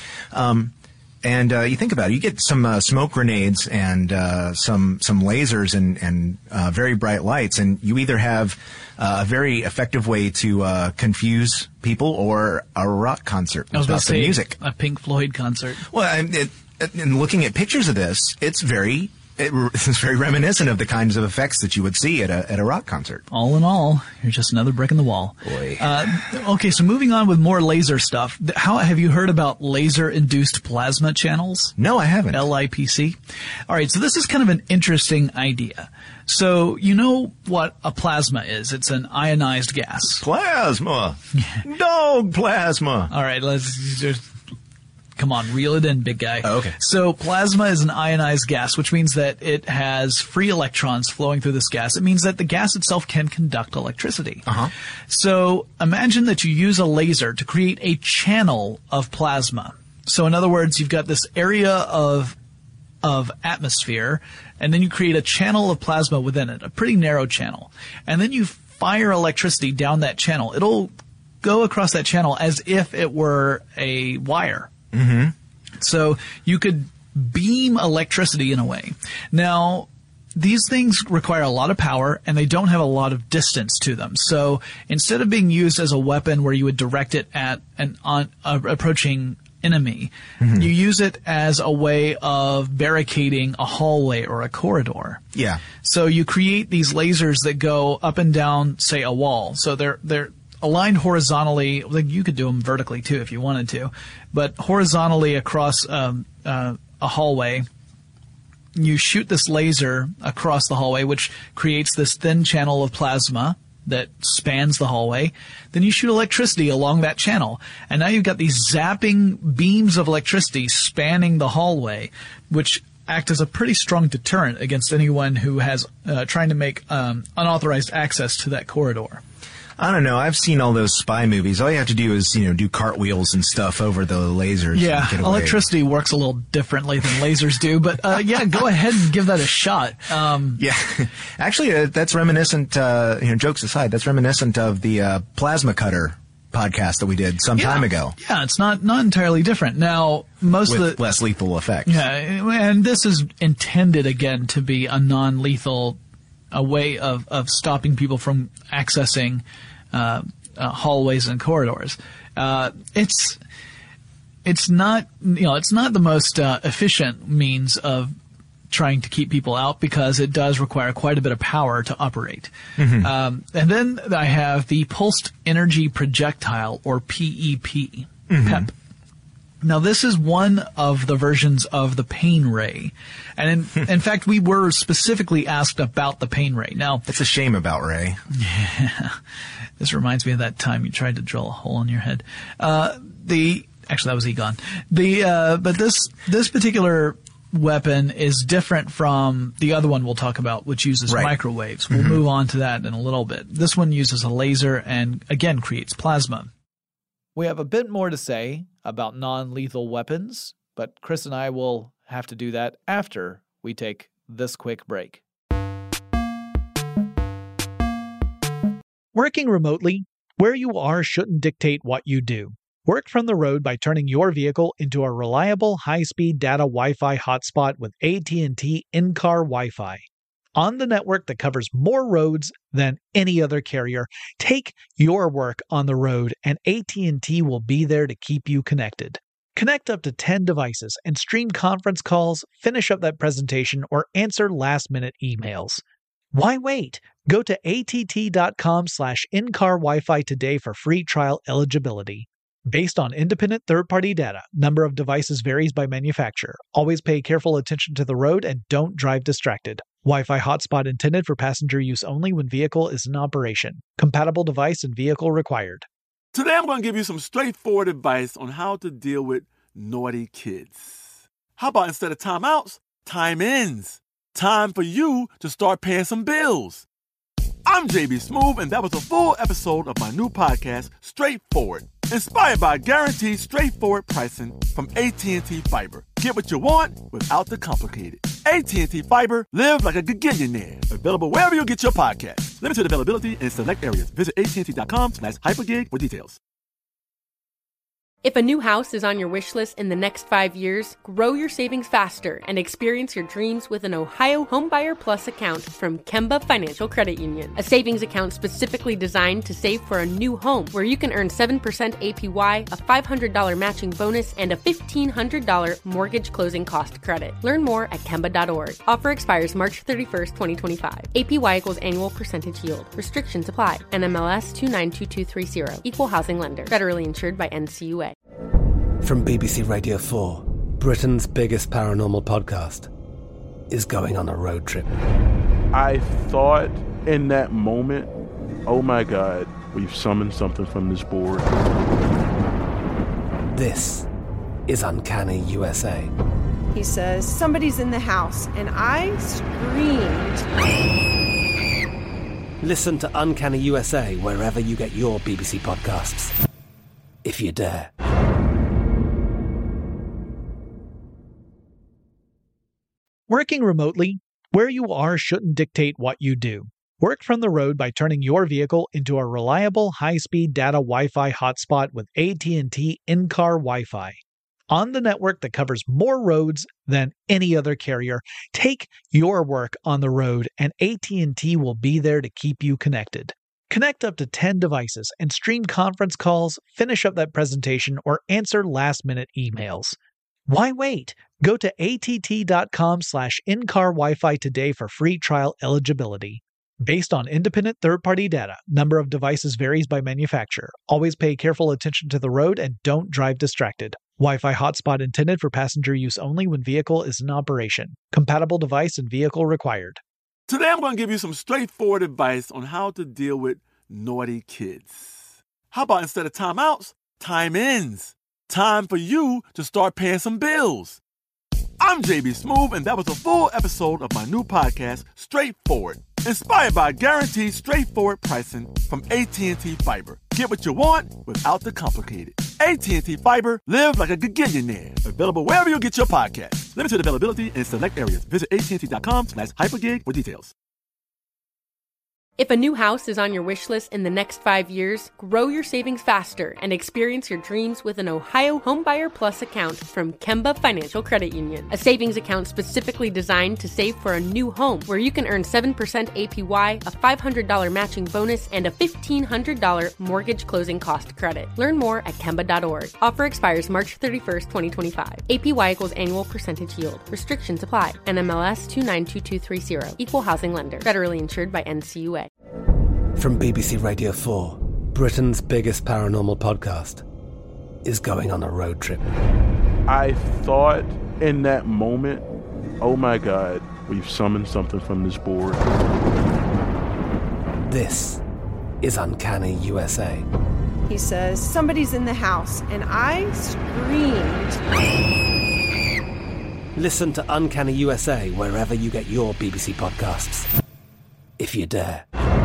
And you think about it, you get some smoke grenades and some lasers and very bright lights, and you either have a very effective way to confuse people or a rock concert. I was about to say music. A Pink Floyd concert. Well, and looking at pictures of this, it's very reminiscent of the kinds of effects that you would see at a rock concert. All in all, you're just another brick in the wall. Boy. Okay, so moving on with more laser stuff. How have you heard about laser-induced plasma channels? No, I haven't. LIPC. All right, so this is kind of an interesting idea. So you know what a plasma is? It's an ionized gas. Plasma. Dog plasma. All right, let's just... Come on, reel it in, big guy. Oh, okay. So plasma is an ionized gas, which means that it has free electrons flowing through this gas. It means that the gas itself can conduct electricity. So imagine that you use a laser to create a channel of plasma. So in other words, you've got this area of atmosphere, and then you create a channel of plasma within it, a pretty narrow channel. And then you fire electricity down that channel. It'll go across that channel as if it were a wire. So you could beam electricity in a way. Now, these things require a lot of power, and they don't have a lot of distance to them. So instead of being used as a weapon where you would direct it at an approaching enemy, you use it as a way of barricading a hallway or a corridor. Yeah. So you create these lasers that go up and down, say, a wall. So they're aligned horizontally. Like you could do them vertically too if you wanted to, but horizontally across a hallway. You shoot this laser across the hallway, which creates this thin channel of plasma that spans the hallway. Then you shoot electricity along that channel, and now you've got these zapping beams of electricity spanning the hallway, which act as a pretty strong deterrent against anyone who has trying to make unauthorized access to that corridor. I don't know. I've seen all those spy movies. All you have to do is, do cartwheels and stuff over the lasers. Yeah, and get away. Electricity works a little differently than lasers do, but yeah, go ahead and give that a shot. Yeah, actually, that's reminiscent. Jokes aside, that's reminiscent of the plasma cutter podcast that we did some time ago. Yeah, it's not entirely different. Now, with less lethal effects. Yeah, and this is intended, again, to be a non-lethal way of stopping people from accessing hallways and corridors. It's not the most efficient means of trying to keep people out because it does require quite a bit of power to operate. And then I have the Pulsed Energy Projectile, or PEP. PEP. Now, this is one of the versions of the Pain Ray. And in fact, we were specifically asked about the Pain Ray. Now, it's a shame about Ray. Yeah. This reminds me of that time you tried to drill a hole in your head. Actually, that was Egon. But this particular weapon is different from the other one we'll talk about, which uses microwaves. We'll move on to that in a little bit. This one uses a laser and, again, creates plasma. We have a bit more to say about non-lethal weapons, but Chris and I will have to do that after we take this quick break. Working remotely, where you are shouldn't dictate what you do. Work from the road by turning your vehicle into a reliable high-speed data Wi-Fi hotspot with AT&T in-car Wi-Fi. On the network that covers more roads than any other carrier, take your work on the road and AT&T will be there to keep you connected. Connect up to 10 devices and stream conference calls, finish up that presentation, or answer last-minute emails. Why wait? Go to att.com/in-car Wi-Fi today for free trial eligibility. Based on independent third-party data, number of devices varies by manufacturer. Always pay careful attention to the road and don't drive distracted. Wi-Fi hotspot intended for passenger use only when vehicle is in operation. Compatible device and vehicle required. Today I'm going to give you some straightforward advice on how to deal with naughty kids. How about instead of timeouts, time-ins? Time for you to start paying some bills. I'm JB Smoove, and that was a full episode of my new podcast, Straightforward, inspired by guaranteed straightforward pricing from AT&T Fiber. Get what you want without the complicated. AT&T Fiber, live like a gigillionaire. Available wherever you get your podcasts. Limited availability in select areas. Visit AT&T.com/hypergig for details. If a new house is on your wish list in the next 5 years, grow your savings faster and experience your dreams with an Ohio Homebuyer Plus account from Kemba Financial Credit Union. A savings account specifically designed to save for a new home, where you can earn 7% APY, a $500 matching bonus, and a $1,500 mortgage closing cost credit. Learn more at Kemba.org. Offer expires March 31st, 2025. APY equals annual percentage yield. Restrictions apply. NMLS 292230. Equal housing lender. Federally insured by NCUA. From BBC Radio 4, Britain's biggest paranormal podcast is going on a road trip. I thought in that moment, oh my God, we've summoned something from this board. This is Uncanny USA. He says, somebody's in the house, and I screamed. Listen to Uncanny USA wherever you get your BBC podcasts, if you dare. Working remotely, where you are shouldn't dictate what you do. Work from the road by turning your vehicle into a reliable high-speed data Wi-Fi hotspot with AT&T in-car Wi-Fi. On the network that covers more roads than any other carrier, take your work on the road and AT&T will be there to keep you connected. Connect up to 10 devices and stream conference calls, finish up that presentation, or answer last-minute emails. Why wait? Go to att.com/in-car Wi-Fi today for free trial eligibility. Based on independent third-party data, number of devices varies by manufacturer. Always pay careful attention to the road and don't drive distracted. Wi-Fi hotspot intended for passenger use only when vehicle is in operation. Compatible device and vehicle required. Today I'm going to give you some straightforward advice on how to deal with naughty kids. How about instead of timeouts, time-ins? Time for you to start paying some bills. I'm JB Smoove, and that was a full episode of my new podcast, Straightforward, inspired by guaranteed straightforward pricing from AT&T Fiber. Get what you want without the complicated. AT&T Fiber, live like a gigillionaire. Available wherever you get your podcasts. Limited availability in select areas. Visit AT&T.com/hypergig for details. If a new house is on your wish list in the next 5 years, grow your savings faster and experience your dreams with an Ohio Homebuyer Plus account from Kemba Financial Credit Union. A savings account specifically designed to save for a new home, where you can earn 7% APY, a $500 matching bonus, and a $1,500 mortgage closing cost credit. Learn more at Kemba.org. Offer expires March 31st, 2025. APY equals annual percentage yield. Restrictions apply. NMLS 292230. Equal housing lender. Federally insured by NCUA. From BBC Radio 4, Britain's biggest paranormal podcast is going on a road trip. I thought in that moment, oh my God, we've summoned something from this board. This is Uncanny USA. He says, somebody's in the house, and I screamed. Listen to Uncanny USA wherever you get your BBC podcasts, if you dare.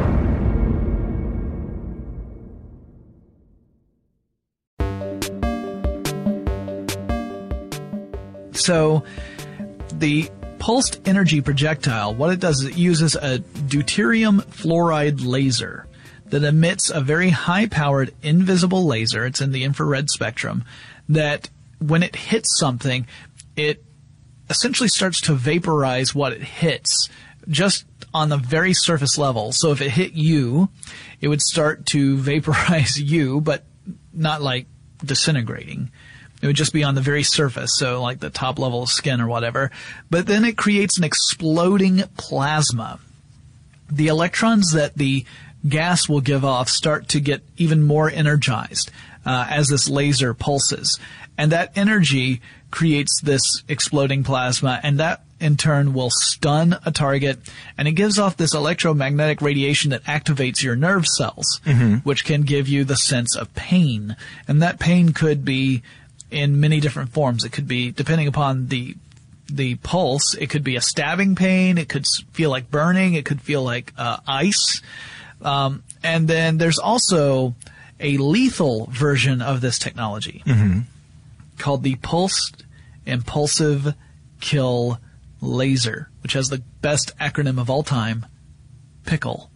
So the pulsed energy projectile, what it does is it uses a deuterium fluoride laser that emits a very high-powered invisible laser. It's in the infrared spectrum that when it hits something, it essentially starts to vaporize what it hits just on the very surface level. So if it hit you, it would start to vaporize you, but not like disintegrating. It would just be on the very surface, so like the top level of skin or whatever. But then it creates an exploding plasma. The electrons that the gas will give off start to get even more energized as this laser pulses. And that energy creates this exploding plasma, and that in turn will stun a target, and it gives off this electromagnetic radiation that activates your nerve cells, which can give you the sense of pain. And that pain could be in many different forms. It could be, depending upon the pulse, it could be a stabbing pain, it could feel like burning, it could feel like ice. And then there's also a lethal version of this technology called the Pulsed Impulsive Kill Laser, which has the best acronym of all time, PICKLE.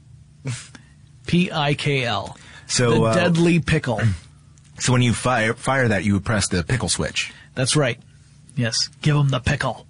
P-I-K-L. So, the deadly pickle. So when you fire that, you would press the pickle switch. That's right. Yes. Give them the pickle.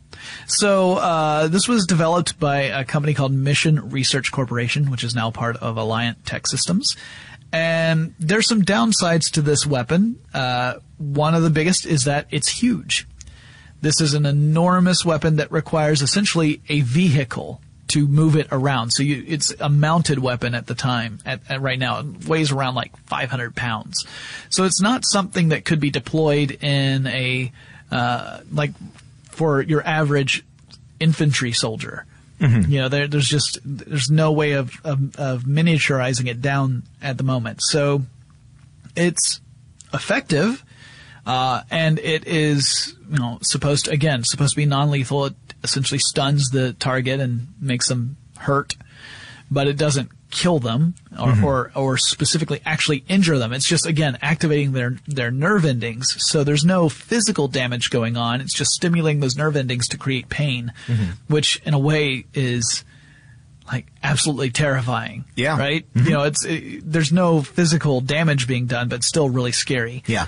So this was developed by a company called Mission Research Corporation, which is now part of Alliant Tech Systems. And there's some downsides to this weapon. One of the biggest is that it's huge. This is an enormous weapon that requires essentially a vehicle to move it around. So it's a mounted weapon at the time. At right now, it weighs around like 500 pounds. So it's not something that could be deployed in a like for your average infantry soldier. You know, there's no way of miniaturizing it down at the moment. So it's effective, and it is, supposed to be non-lethal. It essentially stuns the target and makes them hurt, but it doesn't kill them or specifically actually injure them. It's just, again, activating their nerve endings. So there's no physical damage going on. It's just stimulating those nerve endings to create pain, which in a way is like absolutely terrifying. Yeah. Right? There's no physical damage being done, but still really scary. Yeah.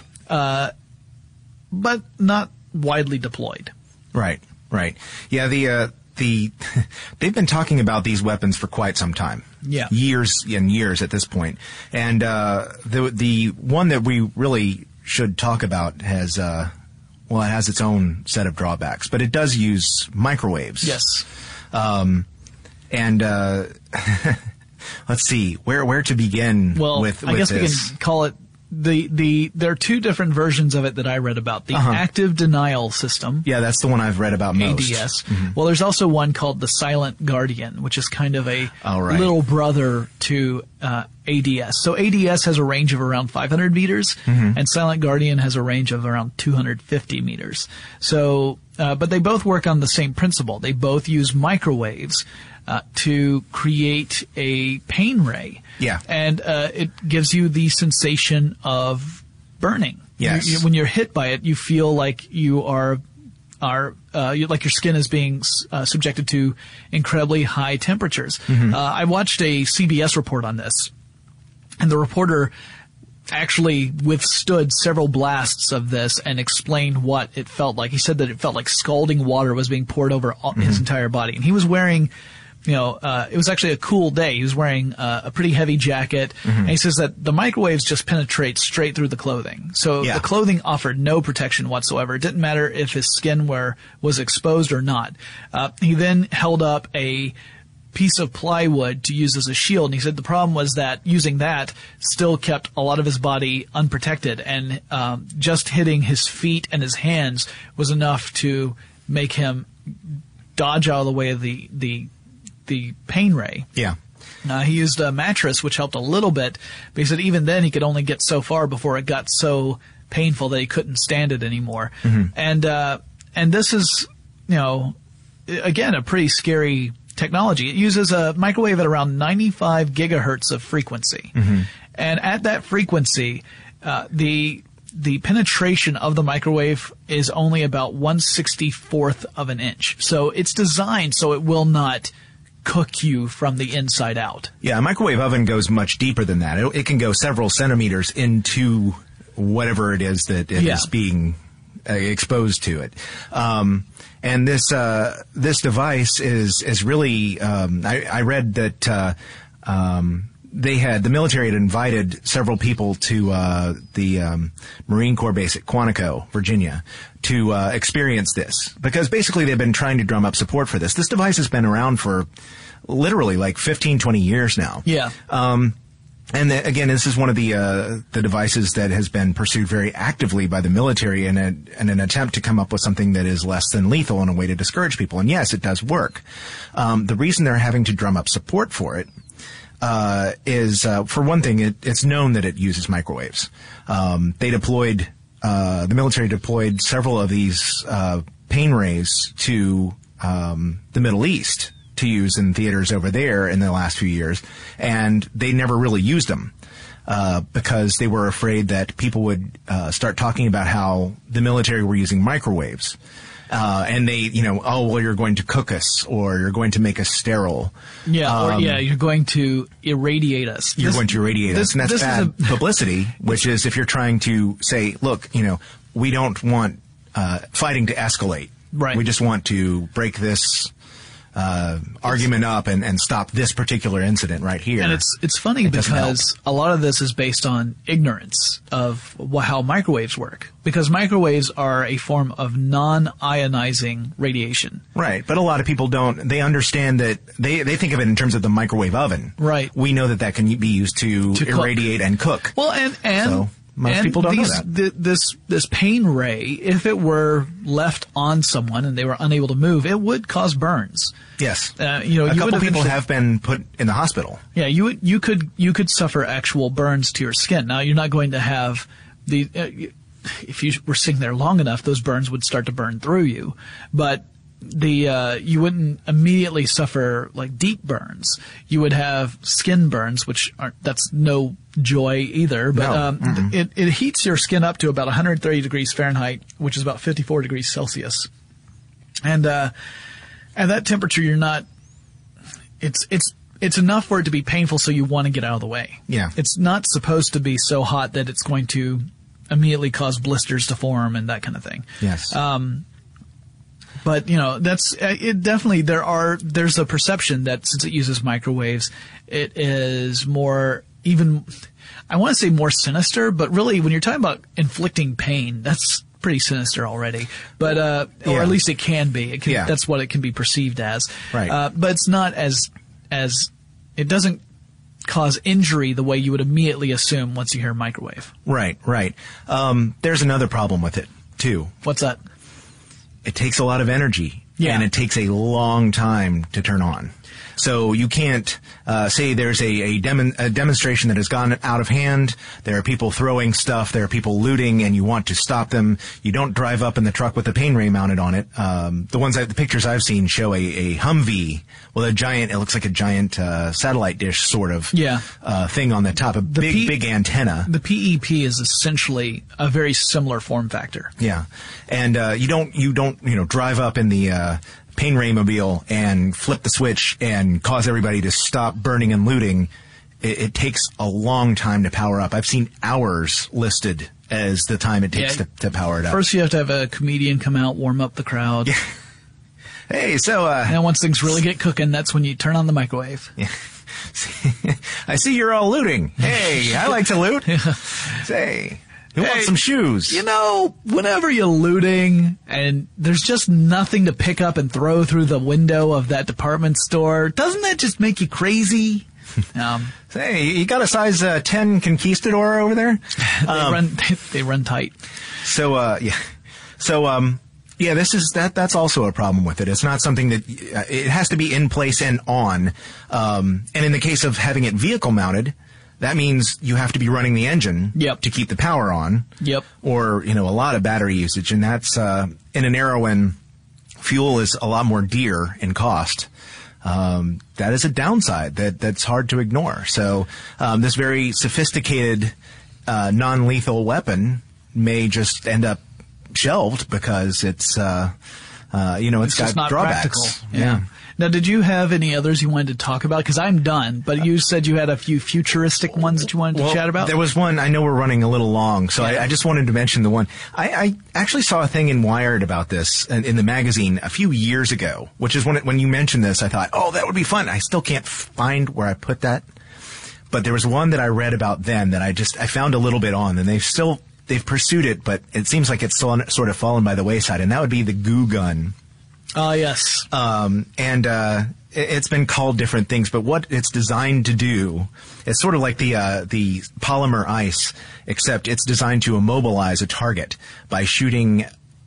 But not widely deployed. Right. Yeah, they've been talking about these weapons for quite some time. Yeah. Years and years at this point. And the one that we really should talk about has it has its own set of drawbacks, but it does use microwaves. Yes. And let's see where to begin with this. I guess we can call it there are two different versions of it that I read about. The active denial system. Yeah, that's the one I've read about most. ADS. Well, there's also one called the Silent Guardian, which is kind of a little brother to ADS. So ADS has a range of around 500 meters, and Silent Guardian has a range of around 250 meters. So, but they both work on the same principle. They both use microwaves to create a pain ray. Yeah. And it gives you the sensation of burning. Yes. When you're hit by it, you feel like you are like your skin is being subjected to incredibly high temperatures. I watched a CBS report on this, and the reporter actually withstood several blasts of this and explained what it felt like. He said that it felt like scalding water was being poured over his entire body. And he was wearing, it was actually a cool day. He was wearing a pretty heavy jacket. And he says that the microwaves just penetrate straight through the clothing. So the clothing offered no protection whatsoever. It didn't matter if his skin was exposed or not. He then held up a piece of plywood to use as a shield, and he said the problem was that using that still kept a lot of his body unprotected, and just hitting his feet and his hands was enough to make him dodge out of the way of the pain ray. Yeah. He used a mattress, which helped a little bit, but he said even then he could only get so far before it got so painful that he couldn't stand it anymore. And this is, again, a pretty scary technology. It uses a microwave at around 95 gigahertz of frequency. And at that frequency, the penetration of the microwave is only about 1/64th of an inch. So it's designed so it will not cook you from the inside out. Yeah, a microwave oven goes much deeper than that. It can go several centimeters into whatever it is that it is being exposed to it. And this device is really, I read that, the military had invited several people to, the Marine Corps base at Quantico, Virginia, to, experience this. Because basically they've been trying to drum up support for this. This device has been around for literally like 15, 20 years now. Yeah. And again, this is one of the devices that has been pursued very actively by the military in an attempt to come up with something that is less than lethal and a way to discourage people. And yes, it does work. The reason they're having to drum up support for it is, for one thing, it's known that it uses microwaves. The military deployed several of these pain rays to the Middle East to use in theaters over there in the last few years, and they never really used them because they were afraid that people would start talking about how the military were using microwaves. And they, you're going to cook us, or you're going to make us sterile. Yeah, you're going to irradiate us. You're going to irradiate us, and that's bad publicity, which is if you're trying to say, look, we don't want fighting to escalate. Right. We just want to break this argument up and stop this particular incident right here. And it's funny because a lot of this is based on ignorance of how microwaves work. Because microwaves are a form of non-ionizing radiation. Right, but a lot of people don't. They understand that they think of it in terms of the microwave oven. Right. We know that can be used to irradiate cook. And cook. Well, and so most people don't know that. This pain ray, if it were left on someone and they were unable to move, it would cause burns. Yes. A couple people have been put in the hospital. Yeah, you could suffer actual burns to your skin. Now, you're not going to have if you were sitting there long enough, those burns would start to burn through you. But you wouldn't immediately suffer like deep burns. You would have skin burns, that's no joy either. But it heats your skin up to about 130 degrees Fahrenheit, which is about 54 degrees Celsius. And at that temperature, you're not. It's enough for it to be painful, so you want to get out of the way. Yeah. It's not supposed to be so hot that it's going to immediately cause blisters to form and that kind of thing. Yes. But that's it. Definitely, there's a perception that since it uses microwaves, it is more even. I want to say more sinister, but really, when you're talking about inflicting pain, that's pretty sinister already. But or at least it can be. That's what it can be perceived as. Right. But it's not as it doesn't cause injury the way you would immediately assume once you hear microwave. Right. There's another problem with it too. What's that? It takes a lot of energy, and it takes a long time to turn on. So you can't say there's a demonstration that has gone out of hand. There are people throwing stuff. There are people looting, and you want to stop them. You don't drive up in the truck with the pain ray mounted on it. The pictures I've seen show a Humvee with it looks like a giant satellite dish sort of thing on the top, big antenna. The PEP is essentially a very similar form factor. Yeah, and you don't drive up in the Pain Ray Mobile and flip the switch and cause everybody to stop burning and looting. It takes a long time to power up. I've seen hours listed as the time it takes to power it up. First, you have to have a comedian come out, warm up the crowd. Yeah. Hey, so and once things really get cooking, that's when you turn on the microwave. Yeah. I see you're all looting. Hey, I like to loot. Say, who wants some shoes? You know, whenever you're looting and there's just nothing to pick up and throw through the window of that department store, doesn't that just make you crazy? Hey, you got a size 10 Conquistador over there? They run tight. So, that's also a problem with it. It's not something that it has to be in place and on. And in the case of having it vehicle mounted, that means you have to be running the engine to keep the power on. Yep. Or, a lot of battery usage. And that's in an era when fuel is a lot more dear in cost. That is a downside that's hard to ignore. So this very sophisticated non-lethal weapon may just end up shelved because it's got not drawbacks. Practical. Yeah. Now, did you have any others you wanted to talk about? Because I'm done, but you said you had a few futuristic ones that you wanted to chat about? There was one. I know we're running a little long, so I just wanted to mention the one. I actually saw a thing in Wired about this in the magazine a few years ago, which is when you mentioned this, I thought, oh, that would be fun. I still can't find where I put that. But there was one that I read about then that I found a little bit on, and they've pursued it, but it seems like it's still sort of fallen by the wayside, and that would be the goo gun. Oh, yes. It's been called different things, but what it's designed to do, it's sort of like the polymer ice, except it's designed to immobilize a target by shooting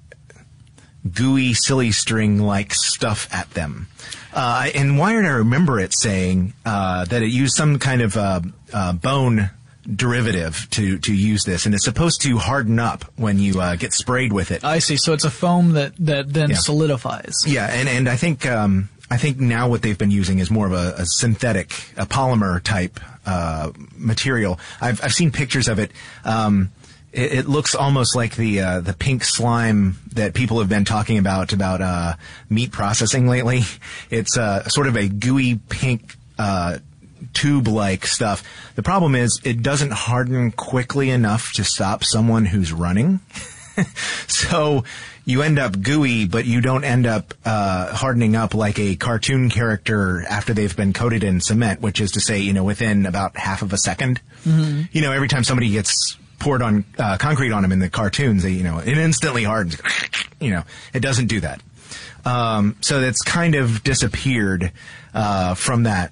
gooey, silly string-like stuff at them. In Wired, I remember it saying that it used some kind of bone derivative to use this, and it's supposed to harden up when you get sprayed with it. I see. So it's a foam that then solidifies. Yeah, and I think now what they've been using is more of a synthetic, a polymer type material. I've seen pictures of it. It looks almost like the pink slime that people have been talking about meat processing lately. It's sort of a gooey pink tube-like stuff. The problem is it doesn't harden quickly enough to stop someone who's running. So you end up gooey, but you don't end up hardening up like a cartoon character after they've been coated in cement, which is to say, within about half of a second. Mm-hmm. Every time somebody gets poured on concrete on them in the cartoons, it instantly hardens. It doesn't do that. So that's kind of disappeared from that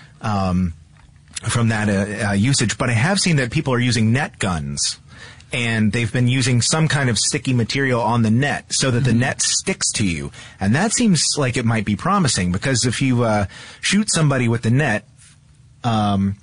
usage. But I have seen that people are using net guns, and they've been using some kind of sticky material on the net so that the net sticks to you. And that seems like it might be promising, because if you shoot somebody with the net, then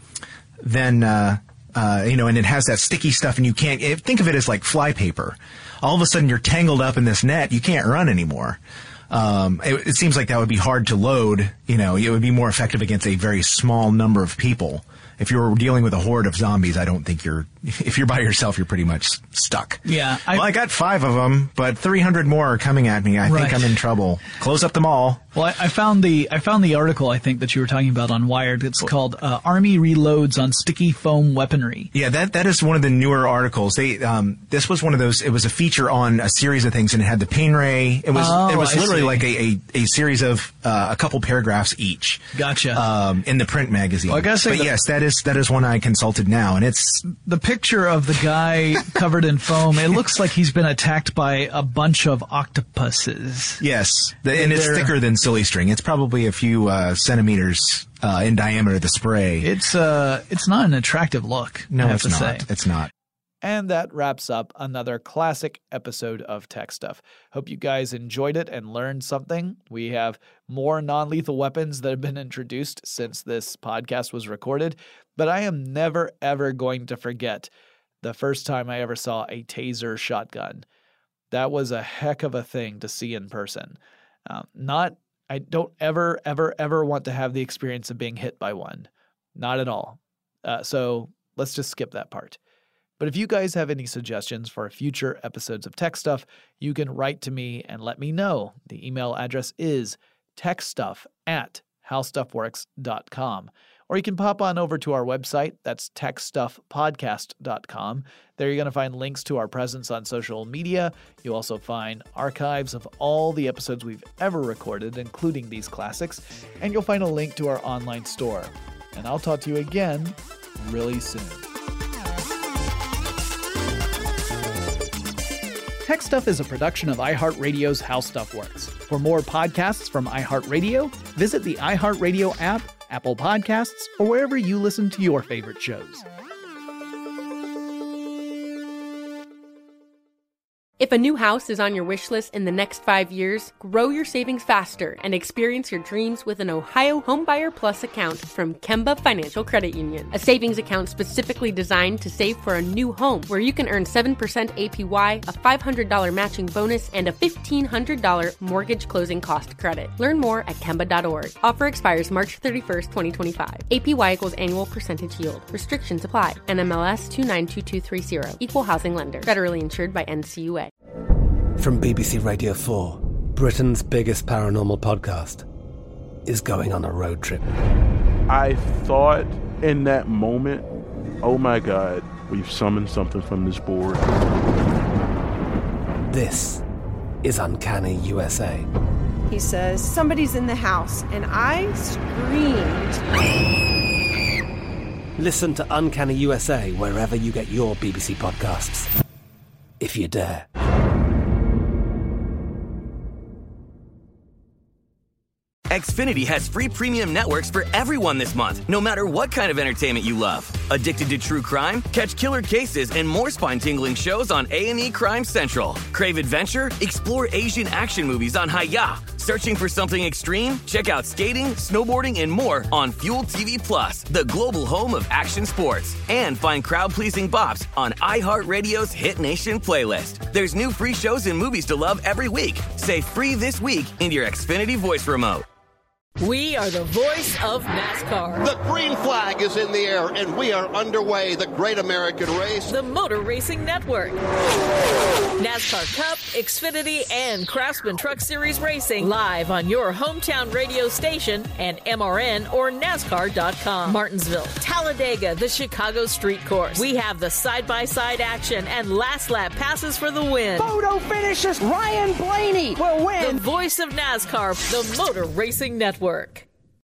and it has that sticky stuff, and you can't think of it as like flypaper. All of a sudden, you're tangled up in this net. You can't run anymore. It seems like that would be hard to load. It would be more effective against a very small number of people. If you're dealing with a horde of zombies, I don't think if you're by yourself, you're pretty much stuck. Yeah. I got 5 of them, but 300 more are coming at me. I think I'm in trouble. Close up them all. Well, I found the article, I think, that you were talking about on Wired. It's called Army Reloads on Sticky Foam Weaponry. Yeah, that is one of the newer articles. This was one of those. It was a feature on a series of things, and it had the pain ray. It was literally like a series of a couple paragraphs each. Gotcha. In the print magazine. Well, I gotta say, but yes, that is one I consulted now, and it's the picture of the guy covered in foam. It looks like he's been attacked by a bunch of octopuses. Yes, and it's thicker than silly string. It's probably a few centimeters in diameter. The spray. It's not an attractive look. No, I have to not. say. It's not. And that wraps up another classic episode of Tech Stuff. Hope you guys enjoyed it and learned something. We have more non-lethal weapons that have been introduced since this podcast was recorded, but I am never, ever going to forget the first time I ever saw a taser shotgun. That was a heck of a thing to see in person. I don't ever want to have the experience of being hit by one. Not at all. So let's just skip that part. But if you guys have any suggestions for future episodes of Tech Stuff, you can write to me and let me know. The email address is techstuff@howstuffworks.com. Or you can pop on over to our website. That's techstuffpodcast.com. There you're going to find links to our presence on social media. You'll also find archives of all the episodes we've ever recorded, including these classics. And you'll find a link to our online store. And I'll talk to you again really soon. Tech Stuff is a production of iHeartRadio's How Stuff Works. For more podcasts from iHeartRadio, visit the iHeartRadio app, Apple Podcasts, or wherever you listen to your favorite shows. If a new house is on your wish list in the next 5 years, grow your savings faster and experience your dreams with an Ohio Homebuyer Plus account from Kemba Financial Credit Union. A savings account specifically designed to save for a new home, where you can earn 7% APY, a $500 matching bonus, and a $1,500 mortgage closing cost credit. Learn more at Kemba.org. Offer expires March 31st, 2025. APY equals annual percentage yield. Restrictions apply. NMLS 292230. Equal housing lender. Federally insured by NCUA. From BBC Radio 4, Britain's biggest paranormal podcast is going on a road trip. I thought in that moment, oh my God, we've summoned something from this board. This is Uncanny USA. He says, somebody's in the house, and I screamed. Listen to Uncanny USA wherever you get your BBC podcasts, if you dare. Xfinity has free premium networks for everyone this month, no matter what kind of entertainment you love. Addicted to true crime? Catch killer cases and more spine-tingling shows on A&E Crime Central. Crave adventure? Explore Asian action movies on Hi-YAH. Searching for something extreme? Check out skating, snowboarding, and more on Fuel TV Plus, the global home of action sports. And find crowd-pleasing bops on iHeartRadio's Hit Nation playlist. There's new free shows and movies to love every week. Say free this week in your Xfinity voice remote. We are the voice of NASCAR. The green flag is in the air, and we are underway. The great American race. The Motor Racing Network. NASCAR Cup, Xfinity, and Craftsman Truck Series Racing live on your hometown radio station and MRN or NASCAR.com. Martinsville, Talladega, the Chicago Street Course. We have the side-by-side action and last lap passes for the win. Photo finishes. Ryan Blaney will win. The voice of NASCAR, the Motor Racing Network.